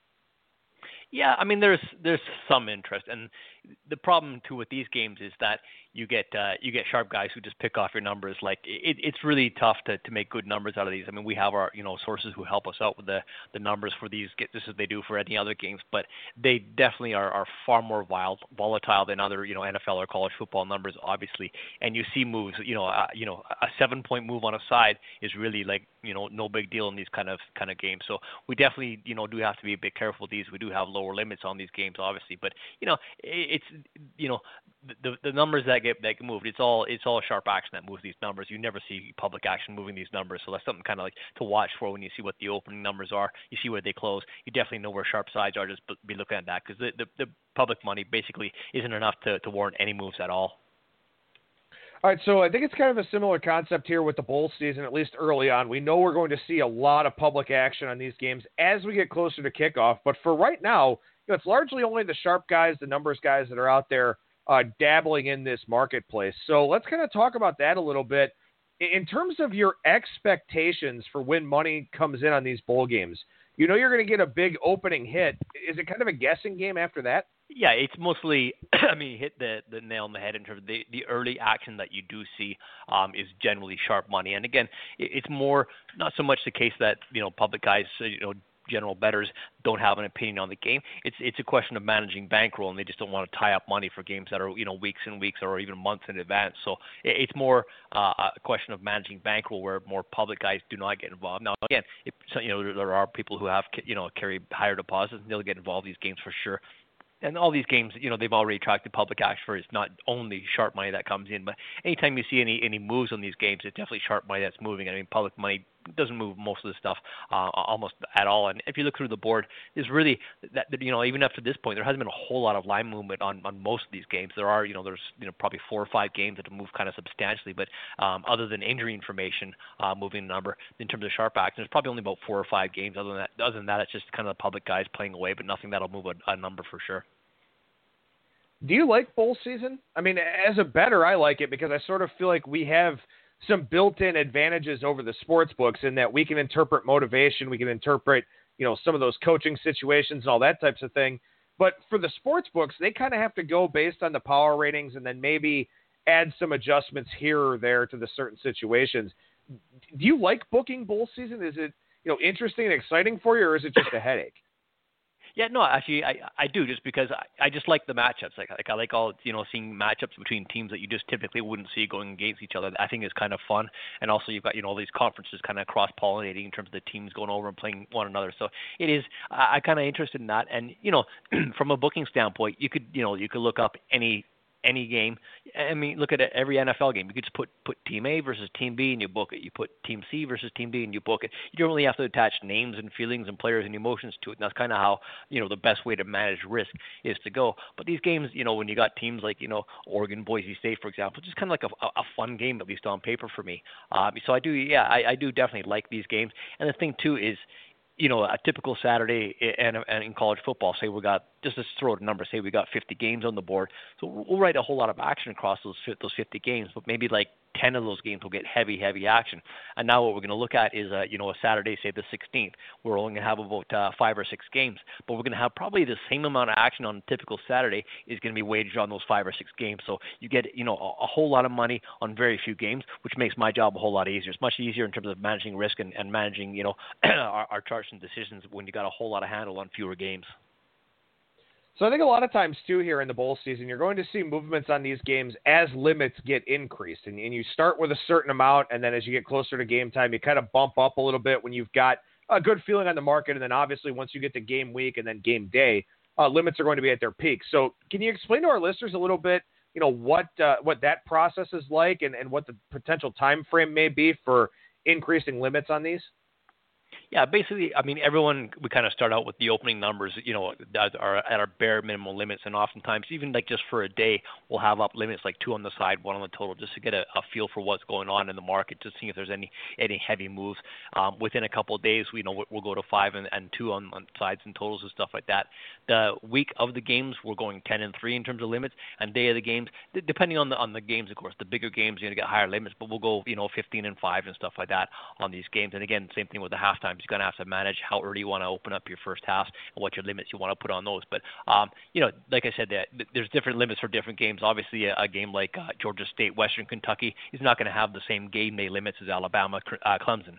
Yeah, I mean, there's there's some interest, and the problem too with these games is that you get uh, you get sharp guys who just pick off your numbers. Like it, it's really tough to, to make good numbers out of these. I mean, we have our you know sources who help us out with the, the numbers for these, just as they do for any other games, but they definitely are, are far more wild, volatile than other you know N F L or college football numbers, obviously. And you see moves, you know, uh, you know, a seven point move on a side is really like you know no big deal in these kind of kind of games. So we definitely you know do have to be a bit careful with these. We do have lower limits on these games, obviously, but you know it, it's you know the the numbers that get that get moved, it's all it's all sharp action that moves these numbers. You never see public action moving these numbers, so that's something kind of like to watch for when you see what the opening numbers are. You see where they close. You definitely know where sharp sides are. Just be looking at that because the, the the public money basically isn't enough to to warrant any moves at all. All right, so I think it's kind of a similar concept here with the bowl season, at least early on. We know we're going to see a lot of public action on these games as we get closer to kickoff, but for right now, you know, it's largely only the sharp guys, the numbers guys that are out there uh, dabbling in this marketplace. So let's kind of talk about that a little bit. In terms of your expectations for when money comes in on these bowl games, you know you're going to get a big opening hit. Is it kind of a guessing game after that? Yeah, it's mostly, I mean, you hit the, the nail on the head in terms of the, the early action that you do see um, is generally sharp money. And again, it, it's more, not so much the case that, you know, public guys, you know, general bettors don't have an opinion on the game. It's it's a question of managing bankroll, and they just don't want to tie up money for games that are, you know, weeks and weeks or even months in advance. So it, it's more uh, a question of managing bankroll where more public guys do not get involved. Now, again, it, so, you know, there are people who have, you know, carry higher deposits, and they'll get involved in these games for sure. And all these games, you know, they've already attracted public action for. It's not only sharp money that comes in, but anytime you see any any moves on these games, it's definitely sharp money that's moving. I mean, public money doesn't move most of the stuff uh, almost at all. And if you look through the board, there's really that you know even up to this point, there hasn't been a whole lot of line movement on, on most of these games. There are you know there's you know probably four or five games that have moved kind of substantially, but um, other than injury information uh, moving the number in terms of sharp action, there's probably only about four or five games. Other than that, other than that, it's just kind of the public guys playing away, but nothing that'll move a, a number for sure. Do you like bowl season? I mean, as a bettor, I like it because I sort of feel like we have some built-in advantages over the sports books in that we can interpret motivation, we can interpret, you know, some of those coaching situations and all that types of thing. But for the sports books, they kind of have to go based on the power ratings and then maybe add some adjustments here or there to the certain situations. Do you like booking bowl season? Is it, you know, interesting and exciting for you, or is it just a headache? Yeah, no, actually, I, I do just because I, I just like the matchups. Like, like I like all you know seeing matchups between teams that you just typically wouldn't see going against each other. I think is kind of fun, and also you've got you know all these conferences kind of cross pollinating in terms of the teams going over and playing one another. So it is I, I kind of interested in that, and you know from a booking standpoint, you could you know you could look up any. any game. I mean, look at it, every N F L game. You could just put, put Team A versus Team B and you book it. You put Team C versus Team D and you book it. You don't really have to attach names and feelings and players and emotions to it. And that's kind of how, you know, the best way to manage risk is to go. But these games, you know, when you got teams like, you know, Oregon, Boise State, for example, just kind of like a, a fun game, at least on paper for me. Uh, so I do, yeah, I, I do definitely like these games. And the thing, too, is, you know, a typical Saturday in, in college football, say we got just to throw out a number, say we got fifty games on the board, so we'll write a whole lot of action across those those fifty games, but maybe like ten of those games will get heavy, heavy action. And now what we're going to look at is, uh, you know, a Saturday, say the sixteenth. We're only going to have about uh, five or six games, but we're going to have probably the same amount of action on a typical Saturday is going to be waged on those five or six games. So you get, you know, a, a whole lot of money on very few games, which makes my job a whole lot easier. It's much easier in terms of managing risk and, and managing, you know, our, our charts and decisions when you got a whole lot of handle on fewer games. So I think a lot of times, too, here in the bowl season, you're going to see movements on these games as limits get increased. And, and you start with a certain amount, and then as you get closer to game time, you kind of bump up a little bit when you've got a good feeling on the market. And then obviously once you get to game week and then game day, uh, limits are going to be at their peak. So can you explain to our listeners a little bit, you know, what uh, what that process is like and, and what the potential time frame may be for increasing limits on these? Yeah, basically, I mean, everyone, we kind of start out with the opening numbers, you know, that are at our bare minimum limits. And oftentimes, even like just for a day, we'll have up limits like two on the side, one on the total, just to get a, a feel for what's going on in the market, to see if there's any any heavy moves. Um, within a couple of days, we know we'll go to five and, and two on, on sides and totals and stuff like that. The week of the games, we're going ten and three in terms of limits. And day of the games, depending on the on the games, of course, the bigger games, you're going to get higher limits, but we'll go, you know, fifteen and five and stuff like that on these games. And again, same thing with the halftimes. You're going to have to manage how early you want to open up your first half and what your limits you want to put on those. But, um, you know, like I said, that there's different limits for different games. Obviously, a, a game like uh, Georgia State, Western Kentucky is not going to have the same game day limits as Alabama, uh, Clemson.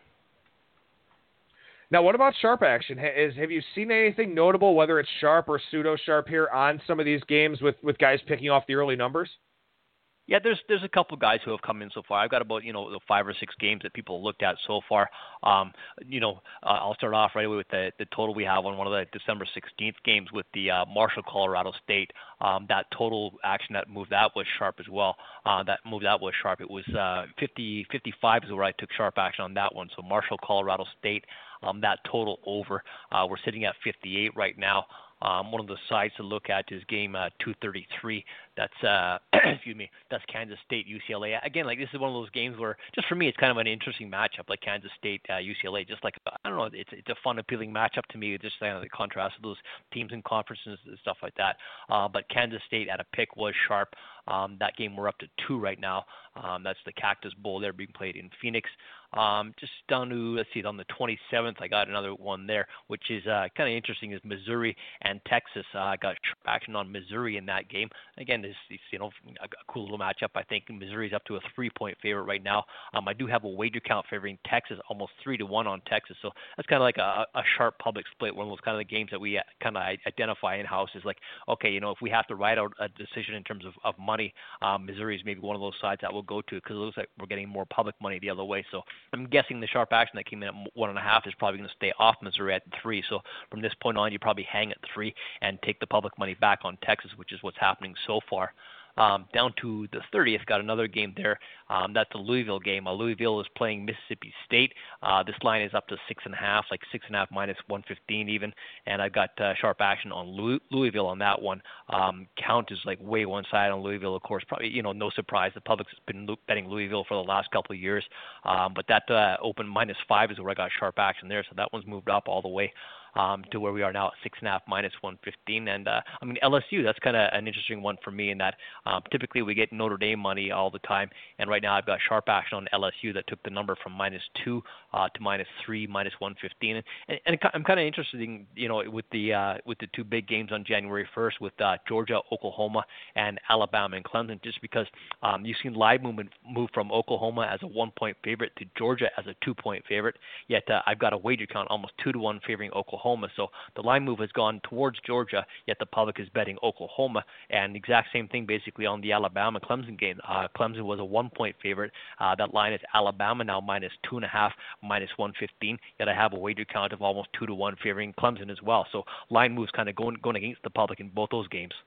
Now, what about sharp action? Is, have you seen anything notable, whether it's sharp or pseudo-sharp here on some of these games with, with guys picking off the early numbers? Yeah, there's there's a couple guys who have come in so far. I've got about, you know, the five or six games that people looked at so far. Um, you know, uh, I'll start off right away with the, the total we have on one of the December sixteenth games with the uh, Marshall, Colorado State. Um, that total action that moved that was sharp as well. Uh, that moved that was sharp. It was uh, fifty, fifty-five is where I took sharp action on that one. So Marshall, Colorado State, um, that total over. Uh, we're sitting at fifty-eight right now. Um, one of the sides to look at is game uh, two thirty-three. That's uh, excuse me. That's Kansas State, U C L A. Again, like this is one of those games where, just for me, it's kind of an interesting matchup, like Kansas State, uh, U C L A. Just like I don't know, it's it's a fun, appealing matchup to me. Just kind of the contrast of those teams and conferences and stuff like that. Uh, but Kansas State at a pick was sharp. Um, that game we're up to two right now. Um, that's the Cactus Bowl. They're being played in Phoenix. Um, just down to, let's see, on the twenty-seventh, I got another one there, which is uh, kind of interesting, is Missouri and Texas. Uh, I got action on Missouri in that game. Again, this is, you know, a cool little matchup. I think Missouri's up to a three-point favorite right now. Um, I do have a wager count favoring Texas, almost three to one on Texas. So that's kind of like a, a sharp public split, one of those kind of the games that we kind of identify in-house is like, okay, you know, if we have to write out a decision in terms of, of money, um, Missouri is maybe one of those sides that we'll go to because it looks like we're getting more public money the other way. So I'm guessing the sharp action that came in at one and a half is probably going to stay off Missouri at three. So from this point on, you probably hang at three and take the public money back on Texas, which is what's happening so far. Um, down to the thirtieth, got another game there. Um, that's the Louisville game. Uh, Louisville is playing Mississippi State. Uh, this line is up to six and a half, like six and a half minus one fifteen even. And I've got uh, sharp action on Louis- Louisville on that one. Um, count is like way one side on Louisville, of course. Probably, you know, no surprise. The public's been betting Louisville for the last couple of years. Um, but that uh, open minus five is where I got sharp action there. So that one's moved up all the way. Um, to where we are now at six and a half minus one fifteen, and uh, I mean L S U. That's kind of an interesting one for me in that um, typically we get Notre Dame money all the time, and right now I've got sharp action on L S U that took the number from minus two uh, to minus three, minus one fifteen, and, and I'm kind of interested in, you know, with the uh, with the two big games on January first with uh, Georgia, Oklahoma, and Alabama and Clemson, just because um, you've seen live movement move from Oklahoma as a one point favorite to Georgia as a two point favorite. Yet uh, I've got a wager count almost two to one favoring Oklahoma. So the line move has gone towards Georgia, yet the public is betting Oklahoma. And the exact same thing basically on the Alabama-Clemson game. Uh, Clemson was a one-point favorite. Uh, that line is Alabama now minus two and a half, minus one fifteen. Yet I have a wager count of almost two to one favoring Clemson as well. So line moves kind of going going against the public in both those games.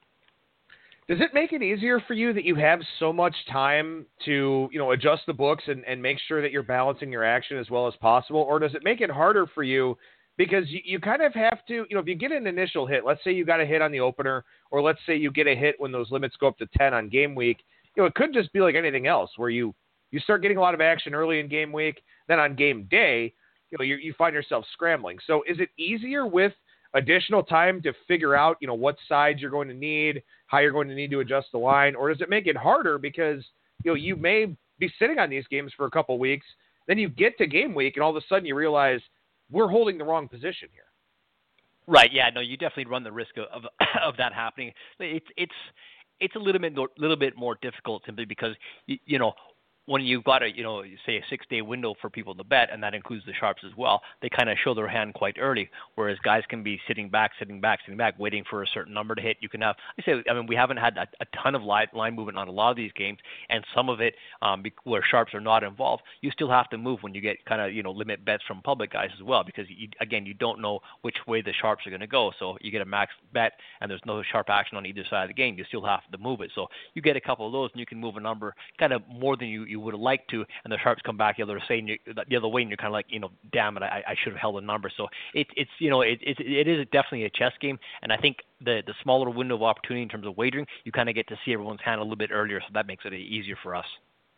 Does it make it easier for you that you have so much time to, you know, adjust the books and, and make sure that you're balancing your action as well as possible? Or does it make it harder for you because you, you kind of have to, you know, if you get an initial hit, let's say you got a hit on the opener, or let's say you get a hit when those limits go up to ten on game week, you know, it could just be like anything else where you, you start getting a lot of action early in game week, then on game day, you know, you, you find yourself scrambling. So is it easier with additional time to figure out, you know, what sides you're going to need, how you're going to need to adjust the line, or does it make it harder because, you know, you may be sitting on these games for a couple weeks, then you get to game week and all of a sudden you realize we're holding the wrong position here. Right. Yeah. No, you definitely run the risk of of, of that happening. It's it's it's a little bit little bit more difficult simply because you, you know. When you've got a, you know, say a six-day window for people to bet, and that includes the sharps as well, they kind of show their hand quite early, whereas guys can be sitting back, sitting back, sitting back, waiting for a certain number to hit. You can have, I say, I mean, we haven't had a, a ton of line, line movement on a lot of these games, and some of it um, where sharps are not involved, you still have to move when you get kind of, you know, limit bets from public guys as well, because, you, again, you don't know which way the sharps are going to go. So you get a max bet, and there's no sharp action on either side of the game. You still have to move it. So you get a couple of those, and you can move a number kind of more than you, you would have liked to, and the sharps come back the other say the other way, and you're kind of like, you know, damn it, I, I should have held a number. So it, it's you know it, it it is definitely a chess game, and I think the the smaller window of opportunity in terms of wagering, you kind of get to see everyone's hand a little bit earlier, so that makes it easier for us.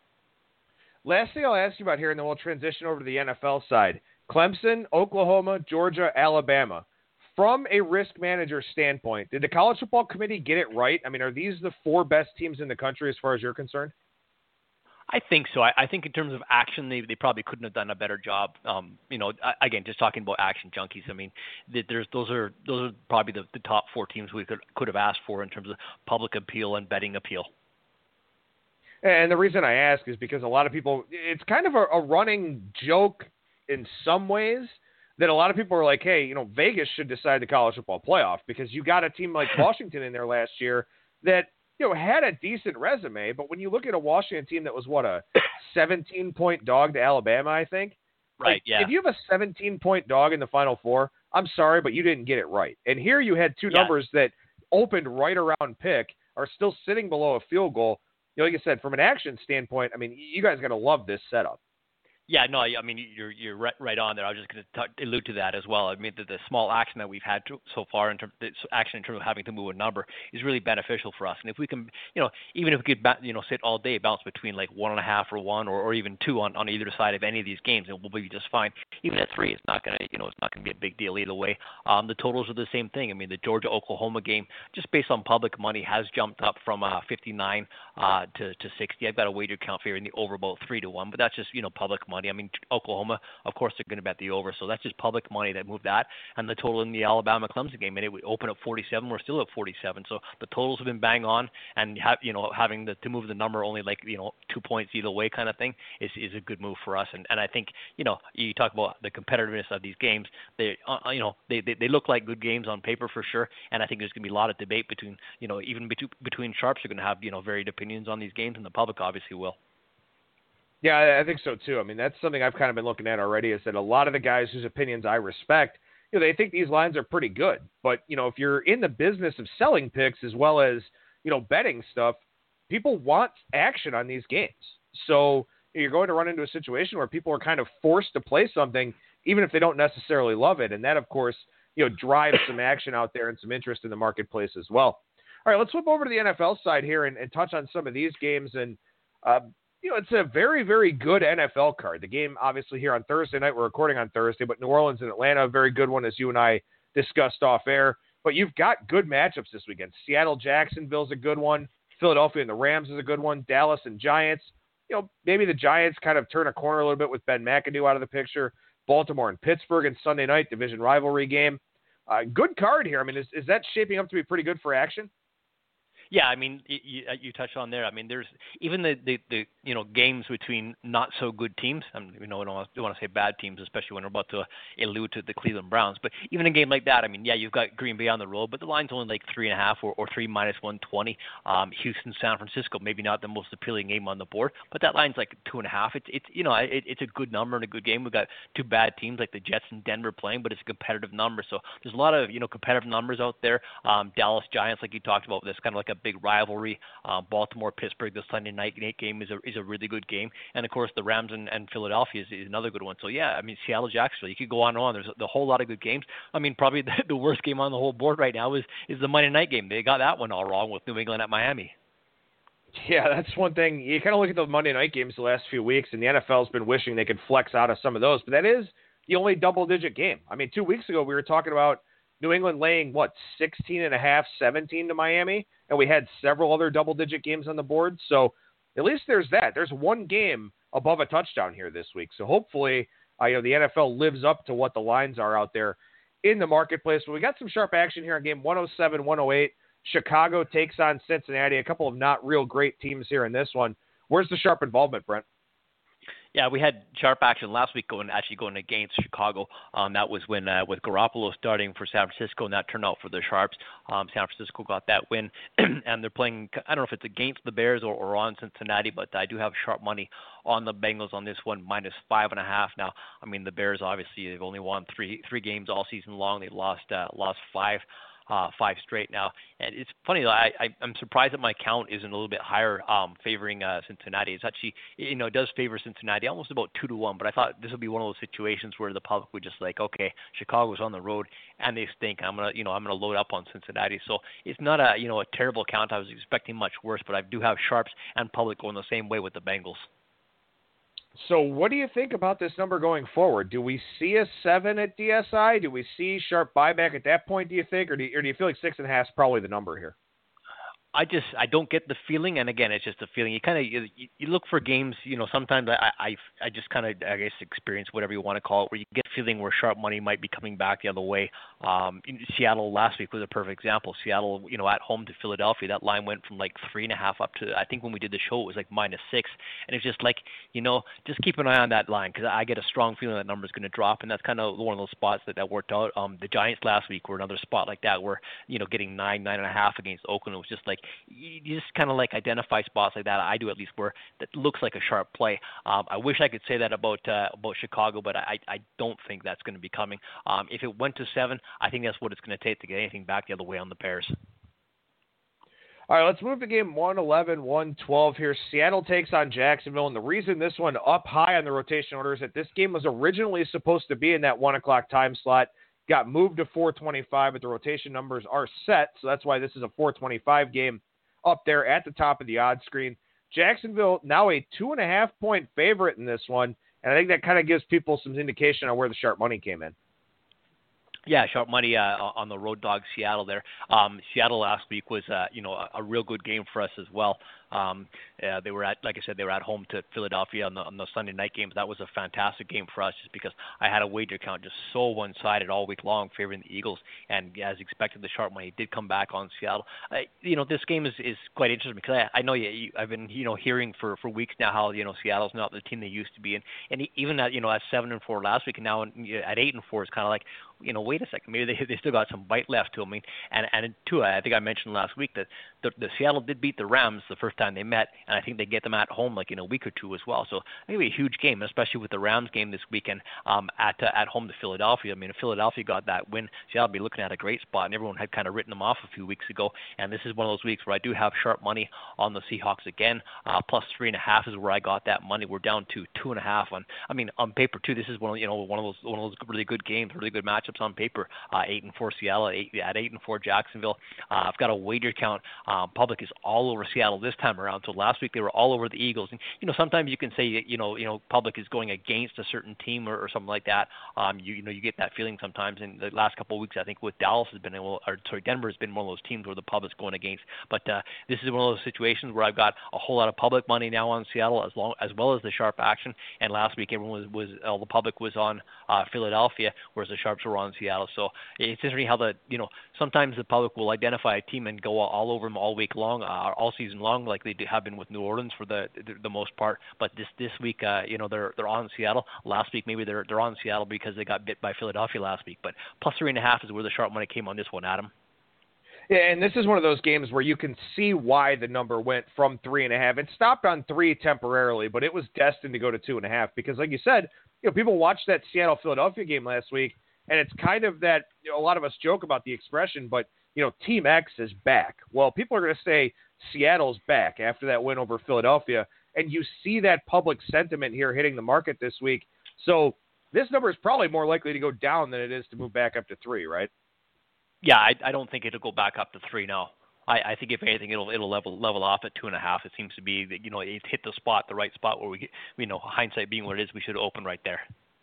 Last thing I'll ask you about here, and then we'll transition over to the N F L side: Clemson, Oklahoma, Georgia, Alabama. From a risk manager standpoint, did the College Football Committee get it right? I mean, are these the four best teams in the country as far as you're concerned? I think so. I, I think in terms of action, they they probably couldn't have done a better job. Um, you know, I, again, just talking about action junkies. I mean, there's those are those are probably the, the top four teams we could could have asked for in terms of public appeal and betting appeal. And the reason I ask is because a lot of people, it's kind of a, a running joke in some ways that a lot of people are like, hey, you know, Vegas should decide the college football playoff because you got a team like Washington in there last year that, you know, had a decent resume, but when you look at a Washington team that was, what, a seventeen-point dog to Alabama, I think? Right, like, yeah. If you have a seventeen-point dog in the Final Four, I'm sorry, but you didn't get it right. And here you had two yeah. numbers that opened right around pick, are still sitting below a field goal. You know, like I said, from an action standpoint, I mean, you guys got to love this setup. Yeah, no, I mean, you're you're right, right on there. I was just going to allude to that as well. I mean, the, the small action that we've had to, so far in terms of action in terms of having to move a number is really beneficial for us. And if we can, you know, even if we could, you know, sit all day, bounce between like one and a half or one or, or even two on, on either side of any of these games, and we'll be just fine. Even at three, it's not going to, you know, it's not going to be a big deal either way. Um, the totals are the same thing. I mean, the Georgia-Oklahoma game, just based on public money, has jumped up from uh, fifty-nine uh, to, to sixty. I've got a wager count for in the over about three to one, but that's just, you know, public money. I mean, Oklahoma Oklahoma, of course, they're going to bet the over. So that's just public money that moved that. And the total in the Alabama-Clemson game, and it would open at forty-seven. We're still at forty-seven. So the totals have been bang on. And, have, you know, having the, to move the number only like, you know, two points either way kind of thing is, is a good move for us. And, and I think, you know, you talk about the competitiveness of these games. They, uh, you know, they, they, they look like good games on paper for sure. And I think there's going to be a lot of debate between, you know, even between, between sharps are going to have, you know, varied opinions on these games, and the public obviously will. Yeah, I think so too. I mean, that's something I've kind of been looking at already, is that a lot of the guys whose opinions I respect, you know, they think these lines are pretty good. But, you know, if you're in the business of selling picks as well as, you know, betting stuff, people want action on these games. So you're going to run into a situation where people are kind of forced to play something, even if they don't necessarily love it. And that, of course, you know, drives some action out there and some interest in the marketplace as well. All right, let's flip over to the N F L side here and, and touch on some of these games. And, uh, you know, it's a very, very good N F L card. The game, obviously, here on Thursday night, we're recording on Thursday, but New Orleans and Atlanta, a very good one, as you and I discussed off air. But you've got good matchups this weekend. Seattle-Jacksonville's a good one. Philadelphia and the Rams is a good one. Dallas and Giants. You know, maybe the Giants kind of turn a corner a little bit with Ben McAdoo out of the picture. Baltimore and Pittsburgh and Sunday night, division rivalry game. Uh, good card here. I mean, is, is that shaping up to be pretty good for action? Yeah, I mean, you, you touched on there. I mean, there's even the, the, the you know games between not so good teams. I mean, you know, I don't want to say bad teams, especially when we're about to allude to the Cleveland Browns. But even a game like that, I mean, yeah, you've got Green Bay on the road, but the line's only like three and a half or, or three minus one twenty. Um, Houston, San Francisco, maybe not the most appealing game on the board, but that line's like two and a half. It's it's you know it, it's a good number and a good game. We've got two bad teams like the Jets and Denver playing, but it's a competitive number. So there's a lot of you know competitive numbers out there. Um, Dallas Giants, like you talked about, that's kind of like a big rivalry. Uh, Baltimore, Pittsburgh, the Sunday night game is a is a really good game, and of course the Rams and, and Philadelphia is, is another good one. So yeah, I mean Seattle, Jacksonville, you could go on and on. There's a the whole lot of good games. I mean probably the, the worst game on the whole board right now is is the Monday night game. They got that one all wrong with New England at Miami. Yeah, that's one thing. You kind of look at the Monday night games the last few weeks, and the N F L's been wishing they could flex out of some of those, but that is the only double-digit game. I mean, two weeks ago we were talking about New England laying, what, sixteen and a half, seventeen to Miami, and we had several other double-digit games on the board. So at least there's that. There's one game above a touchdown here this week. So hopefully, uh, you know, the N F L lives up to what the lines are out there in the marketplace. But we got some sharp action here on game one oh seven, one oh eight. Chicago takes on Cincinnati, a couple of not real great teams here in this one. Where's the sharp involvement, Brent? Yeah, we had sharp action last week going actually going against Chicago. Um, that was when uh, with Garoppolo starting for San Francisco, and that turned out for the Sharps. Um, San Francisco got that win, and they're playing. I don't know if it's against the Bears or, or on Cincinnati, but I do have sharp money on the Bengals on this one, minus five and a half. Now, I mean the Bears obviously they've only won three three games all season long. They lost uh, lost five. Uh, five straight now, and it's funny. I, I I'm surprised that my count isn't a little bit higher, um, favoring uh, Cincinnati. It's actually, you know, it does favor Cincinnati almost about two to one. But I thought this would be one of those situations where the public would just like, okay, Chicago's on the road and they stink. I'm gonna, you know, I'm gonna load up on Cincinnati. So it's not a, you know, a terrible count. I was expecting much worse, but I do have sharps and public going the same way with the Bengals. So what do you think about this number going forward? Do we see a seven at D S I? Do we see sharp buyback at that point, do you think? Or do you, or do you feel like six and a half is probably the number here? I just I don't get the feeling, and again, it's just a feeling. You kind of you, you look for games, you know. Sometimes I I, I just kind of I guess experience whatever you want to call it, where you get a feeling where sharp money might be coming back the other way. Um, Seattle last week was a perfect example. Seattle, you know, at home to Philadelphia, that line went from like three and a half up to I think when we did the show it was like minus six, and it's just like you know just keep an eye on that line because I get a strong feeling that number is going to drop, and that's kind of one of those spots that that worked out. Um, the Giants last week were another spot like that where you know getting nine nine and a half against Oakland, it was just like you just kind of like identify spots like that. I do at least where that looks like a sharp play. Um, I wish I could say that about uh, about Chicago, but I, I don't think that's going to be coming. Um, if it went to seven, I think that's what it's going to take to get anything back the other way on the Bears. All right, let's move to game one eleven, one twelve here. Seattle takes on Jacksonville, and the reason this one up high on the rotation order is that this game was originally supposed to be in that one o'clock time slot, got moved to four twenty-five, but the rotation numbers are set, so that's why this is a four twenty-five game up there at the top of the odds screen. Jacksonville now a two and a half point favorite in this one, and I think that kind of gives people some indication on where the sharp money came in. Yeah, sharp money uh, on the road dog Seattle there. Um, Seattle last week was uh, you know a, a real good game for us as well. Um, uh, they were at, like I said, they were at home to Philadelphia on the, on the Sunday night games. That was a fantastic game for us just because I had a wager count just so one-sided all week long favoring the Eagles. And as expected, the sharp money did come back on Seattle. I, you know, this game is, is quite interesting because I, I know you, you, I've been, you know, hearing for, for weeks now how, you know, Seattle's not the team they used to be. And, and even at, you know, at seven and four last week and now at eight and four, it's kind of like, you know, wait a second, maybe they they still got some bite left to them. I mean, and and two, I think I mentioned last week that the, the Seattle did beat the Rams the first time they met, and I think they get them at home like in a week or two as well. So I think it'll be a huge game, especially with the Rams game this weekend um, at uh, at home to Philadelphia. I mean, if Philadelphia got that win, Seattle will be looking at a great spot, and everyone had kind of written them off a few weeks ago. And this is one of those weeks where I do have sharp money on the Seahawks again. Uh, plus three and a half is where I got that money. We're down to two and a half on. I mean, on paper too, this is one of you know one of those one of those really good games, really good matchups on paper. Uh, eight and four Seattle, at eight, at eight and four Jacksonville. Uh, I've got a wager count. Um, public is all over Seattle this time around. So last week they were all over the Eagles. And you know sometimes you can say you know you know public is going against a certain team or, or something like that. Um, you you know you get that feeling sometimes. In the last couple of weeks, I think with Dallas has been able, or sorry Denver has been one of those teams where the public's going against. But uh, this is one of those situations where I've got a whole lot of public money now on Seattle as long as well as the sharp action. And last week everyone was was all the public was on uh, Philadelphia, whereas the sharps were on Seattle. So it's interesting how the you know sometimes the public will identify a team and go all over them all week long, uh, all season long, like they have been with New Orleans for the the, the most part. But this this week, uh, you know, they're they're on Seattle. Last week, maybe they're they're on Seattle because they got bit by Philadelphia last week. But plus three and a half is where the sharp money came on this one, Adam. Yeah, and this is one of those games where you can see why the number went from three and a half. It stopped on three temporarily, but it was destined to go to two and a half because, like you said, you know, people watched that Seattle Philadelphia game last week. And it's kind of that, you know, a lot of us joke about the expression, but, you know, Team X is back. Well, people are going to say Seattle's back after that win over Philadelphia. And you see that public sentiment here hitting the market this week. So this number is probably more likely to go down than it is to move back up to three, right? Yeah, I, I don't think it'll go back up to three now. I, I think if anything, it'll it'll level level off at two and a half. It seems to be that, you know, it hit the spot, the right spot where we, you know, hindsight being what it is, we should open right there.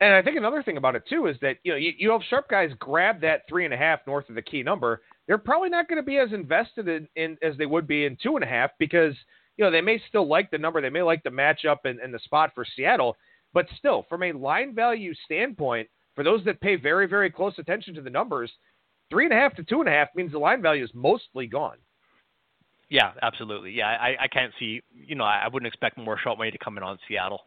And I think another thing about it, too, is that, you know, you, you have sharp guys grab that three and a half north of the key number. They're probably not going to be as invested in, in as they would be in two and a half because, you know, they may still like the number. They may like the matchup and, and the spot for Seattle. But still, from a line value standpoint, for those that pay very, very close attention to the numbers, three and a half to two and a half means the line value is mostly gone. Yeah, absolutely. Yeah, I, I can't see, you know, I wouldn't expect more sharp money to come in on Seattle.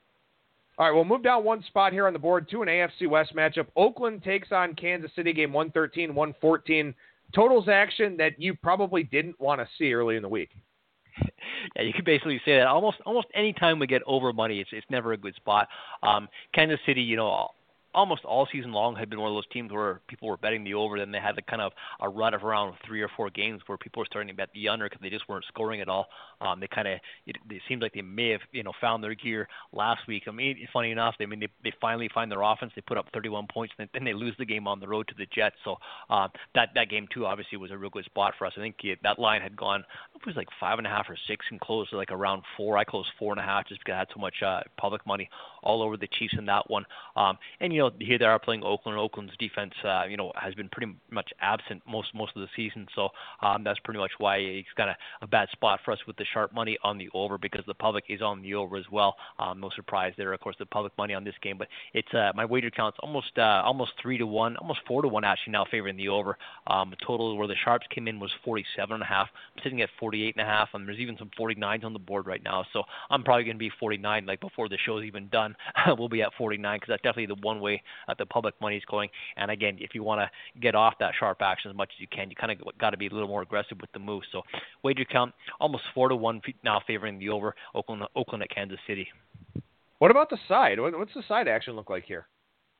All right, we'll move down one spot here on the board to an A F C West matchup. Oakland takes on Kansas City, game one thirteen, one fourteen. Totals action that you probably didn't want to see early in the week. Yeah, you could basically say that almost almost any time we get over money, it's it's never a good spot. Um, Kansas City, you know, almost all season long had been one of those teams where people were betting the over. Then they had a kind of a run of around three or four games where people were starting to bet the under because they just weren't scoring at all. Um, they kind of it, it seemed like they may have you know found their gear last week. I mean, funny enough, they I mean they, they finally find their offense. They put up thirty-one points, and then they lose the game on the road to the Jets. So um, that that game too obviously was a real good spot for us. I think it, that line had gone it was like five and a half or six and closed like around four. I closed four and a half just because I had so much uh, public money all over the Chiefs in that one. Um, and you know here they are playing Oakland. Oakland's defense, uh, you know, has been pretty much absent most most of the season. So um, that's pretty much why it's kind of a bad spot for us with the sharp money on the over because the public is on the over as well. Um, no surprise there, of course, the public money on this game. But it's uh, my wager count's almost uh, almost three to one, almost four to one actually now favoring the over. Um, the total where the sharps came in was forty-seven and a half. I'm sitting at forty-eight and a half, and there's even some forty-nines on the board right now. So I'm probably going to be forty-nine, like before the show's even done. We'll be at forty-nine because that's definitely the one way that the public money is going. And again, if you want to get off that sharp action as much as you can, you kind of got to be a little more aggressive with the move. So wager count almost four to one now favoring the over. Oakland, Oakland at Kansas City. What about the side? What's the side action look like here?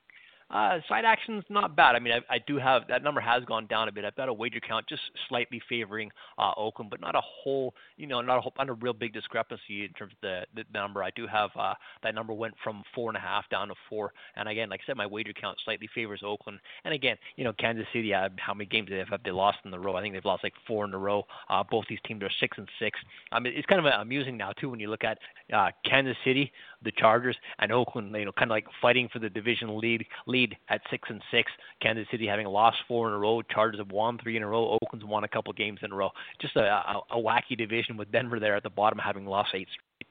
Uh, side action's not bad. I mean, I, I do have that number has gone down a bit. I've got a wager count just slightly favoring uh, Oakland, but not a whole, you know, not a whole, not a real big discrepancy in terms of the, the number. I do have uh, that number went from four and a half down to four, and again, like I said, my wager count slightly favors Oakland. And again, you know, Kansas City, uh, how many games have have they lost in a row? I think they've lost like four in a row. Uh, both these teams are six and six. I mean, it's kind of amusing now too when you look at uh, Kansas City, the Chargers, and Oakland, you know, kind of like fighting for the division lead lead at six and six. Kansas City having lost four in a row. Chargers have won three in a row. Oakland's won a couple games in a row. Just a, a, a wacky division with Denver there at the bottom having lost eight straight.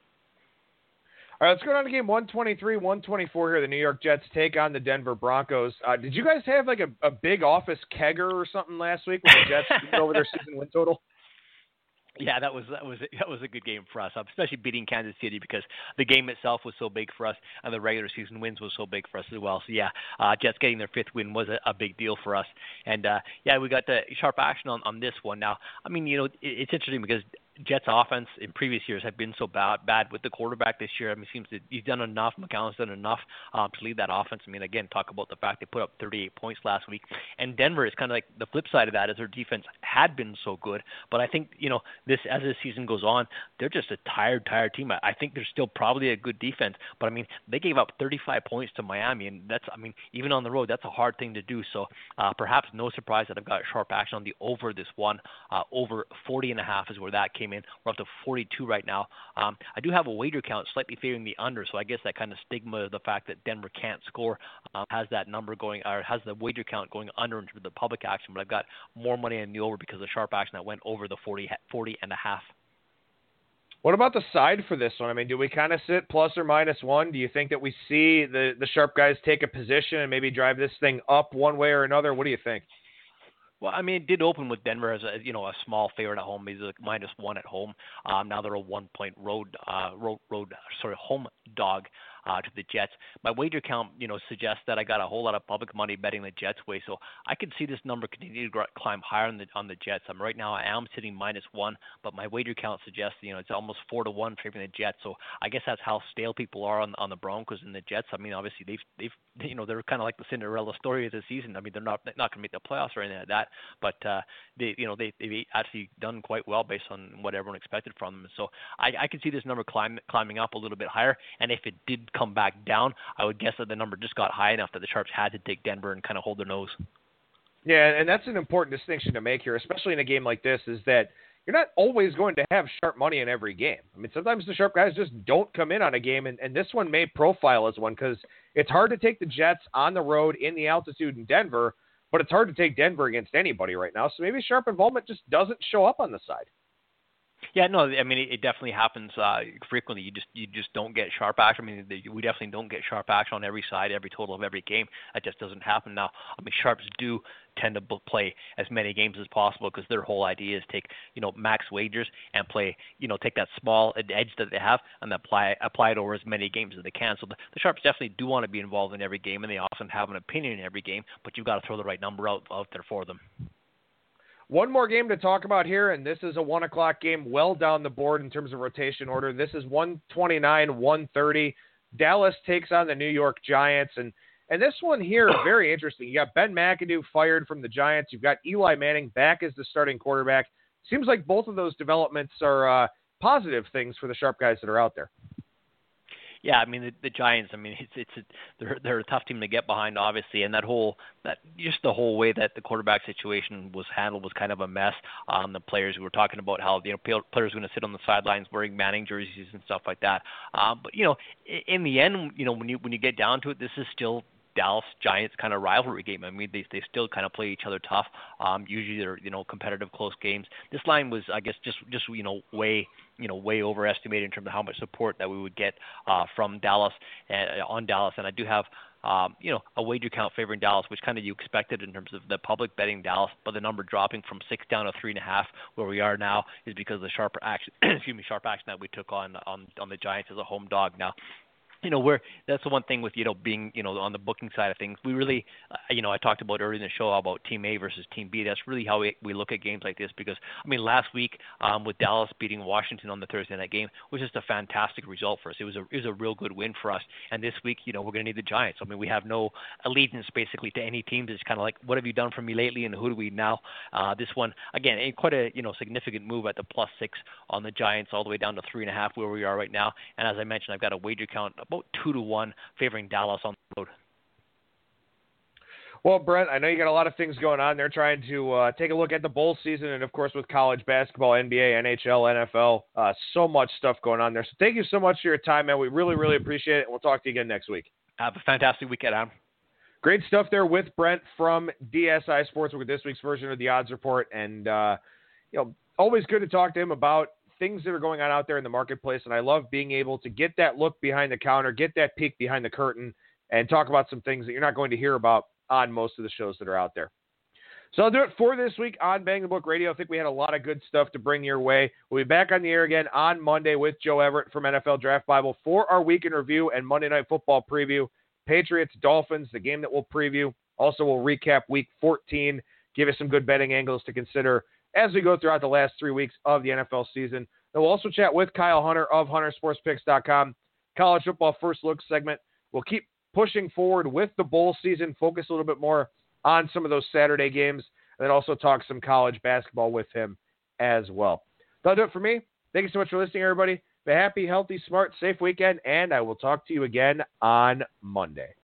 All right, let's go down to game one twenty-three, one twenty-four here. The New York Jets take on the Denver Broncos. Uh, did you guys have like a, a big office kegger or something last week when the Jets beat over their season win total? Yeah, that was that was that was a good game for us, especially beating Kansas City because the game itself was so big for us, and the regular season wins was so big for us as well. So yeah, uh, Jets getting their fifth win was a, a big deal for us, and uh, yeah, we got the sharp action on, on this one. Now, I mean, you know, it, it's interesting because Jets offense in previous years have been so bad bad with the quarterback this year. I mean, it seems that he's done enough. McCown's done enough um, to lead that offense. I mean, again, talk about the fact they put up thirty-eight points last week. And Denver is kind of like the flip side of that is their defense had been so good. But I think, you know, this as this season goes on, they're just a tired, tired team. I, I think they're still probably a good defense. But, I mean, they gave up thirty-five points to Miami. And that's, I mean, even on the road, that's a hard thing to do. So uh, perhaps no surprise that I've got sharp action on the over this one. Uh, over forty and a half is where that came in. We're up to forty-two right now. Um, I do have a wager count slightly favoring the under, so I guess that kind of stigma of the fact that Denver can't score uh, has that number going, or has the wager count going under into the public action, but I've got more money in the over because of the sharp action that went over the forty, forty and a half. What about the side for this one? I mean, do we kind of sit plus or minus one? Do you think that we see the, the sharp guys take a position and maybe drive this thing up one way or another? What do you think? Well, I mean, it did open with Denver as a you know a small favorite at home. He's a minus one at home. Um, now they're a one point road uh, road road sorry home dog uh, to the Jets. My wager count you know suggests that I got a whole lot of public money betting the Jets way, so I could see this number continue to climb higher on the on the Jets. I'm right now I am sitting minus one, but my wager count suggests you know it's almost four to one favoring the Jets. So I guess that's how stale people are on on the Broncos and the Jets. I mean, obviously they've they've you know they're kind of like the Cinderella story of the season. I mean, they're not they're not going to make the playoffs or anything like that. But uh, they, you know, they they've actually done quite well based on what everyone expected from them. So I, I could see this number climb, climbing up a little bit higher. And if it did come back down, I would guess that the number just got high enough that the Sharps had to take Denver and kind of hold their nose. Yeah, and that's an important distinction to make here, especially in a game like this, is that you're not always going to have sharp money in every game. I mean, sometimes the sharp guys just don't come in on a game, and, and this one may profile as one because it's hard to take the Jets on the road in the altitude in Denver, but it's hard to take Denver against anybody right now. So maybe sharp involvement just doesn't show up on the side. Yeah, no, I mean, it, it definitely happens uh, frequently. You just you just don't get sharp action. I mean, the, we definitely don't get sharp action on every side, every total of every game. That just doesn't happen now. I mean, sharps do tend to play as many games as possible because their whole idea is take, you know, max wagers and play, you know, take that small edge that they have and apply apply it over as many games as they can. So the, the sharps definitely do want to be involved in every game, and they often have an opinion in every game, but you've got to throw the right number out, out there for them. One more game to talk about here, and this is a one o'clock game well down the board in terms of rotation order. This is one twenty-nine, one thirty. Dallas takes on the New York Giants, and and this one here, very interesting. You got Ben McAdoo fired from the Giants. You've got Eli Manning back as the starting quarterback. Seems like both of those developments are uh, positive things for the sharp guys that are out there. Yeah, I mean the, the Giants. I mean it's it's a, they're they're a tough team to get behind, obviously, and that whole that just the whole way that the quarterback situation was handled was kind of a mess. Um, the players who were talking about how you know players were going to sit on the sidelines wearing Manning jerseys and stuff like that. Um, but you know, in, in the end, you know when you when you get down to it, this is still Dallas Giants kind of rivalry game. I mean, they they still kind of play each other tough. Um, usually they're you know competitive, close games. This line was, I guess, just just you know way you know way overestimated in terms of how much support that we would get uh, from Dallas uh, on Dallas. And I do have um, you know a wager count favoring Dallas, which kind of you expected in terms of the public betting Dallas, but the number dropping from six down to three and a half where we are now is because of the sharper action. excuse me, sharp action that we took on on on the Giants as a home dog now. You know, we're, that's the one thing with, you know, being, you know, on the booking side of things. We really, uh, you know, I talked about earlier in the show about Team A versus Team B. That's really how we, we look at games like this because, I mean, last week um, with Dallas beating Washington on the Thursday night game was just a fantastic result for us. It was a it was a real good win for us. And this week, you know, we're going to need the Giants. I mean, we have no allegiance basically to any team. It's kind of like, what have you done for me lately and who do we now? Uh, this one, again, quite a, you know, significant move at the plus six on the Giants all the way down to three and a half where we are right now. And as I mentioned, I've got a wager count about two to one favoring Dallas on the road. Well, Brent, I know you got a lot of things going on there trying to uh, take a look at the bowl season and, of course, with college basketball, N B A, N H L, N F L, uh, so much stuff going on there. So thank you so much for your time, man. We really, really appreciate it, and we'll talk to you again next week. Have a fantastic weekend, Adam. Great stuff there with Brent from D S I Sports with this week's version of the Odds Report, and, uh, you know, always good to talk to him about things that are going on out there in the marketplace, and I love being able to get that look behind the counter, get that peek behind the curtain, and talk about some things that you're not going to hear about on most of the shows that are out there. So I'll do it for this week on Bang the Book Radio. I think we had a lot of good stuff to bring your way. We'll be back on the air again on Monday with Joe Everett from N F L Draft Bible for our week in review and Monday Night Football preview. Patriots, Dolphins, the game that we'll preview. Also, we'll recap week fourteen, give you some good betting angles to consider as we go throughout the last three weeks of the N F L season. And we'll also chat with Kyle Hunter of Hunter Sports Picks dot com. College football first look segment. We'll keep pushing forward with the bowl season, focus a little bit more on some of those Saturday games, and then also talk some college basketball with him as well. That'll do it for me. Thank you so much for listening, everybody. Be happy, healthy, smart, safe weekend, and I will talk to you again on Monday.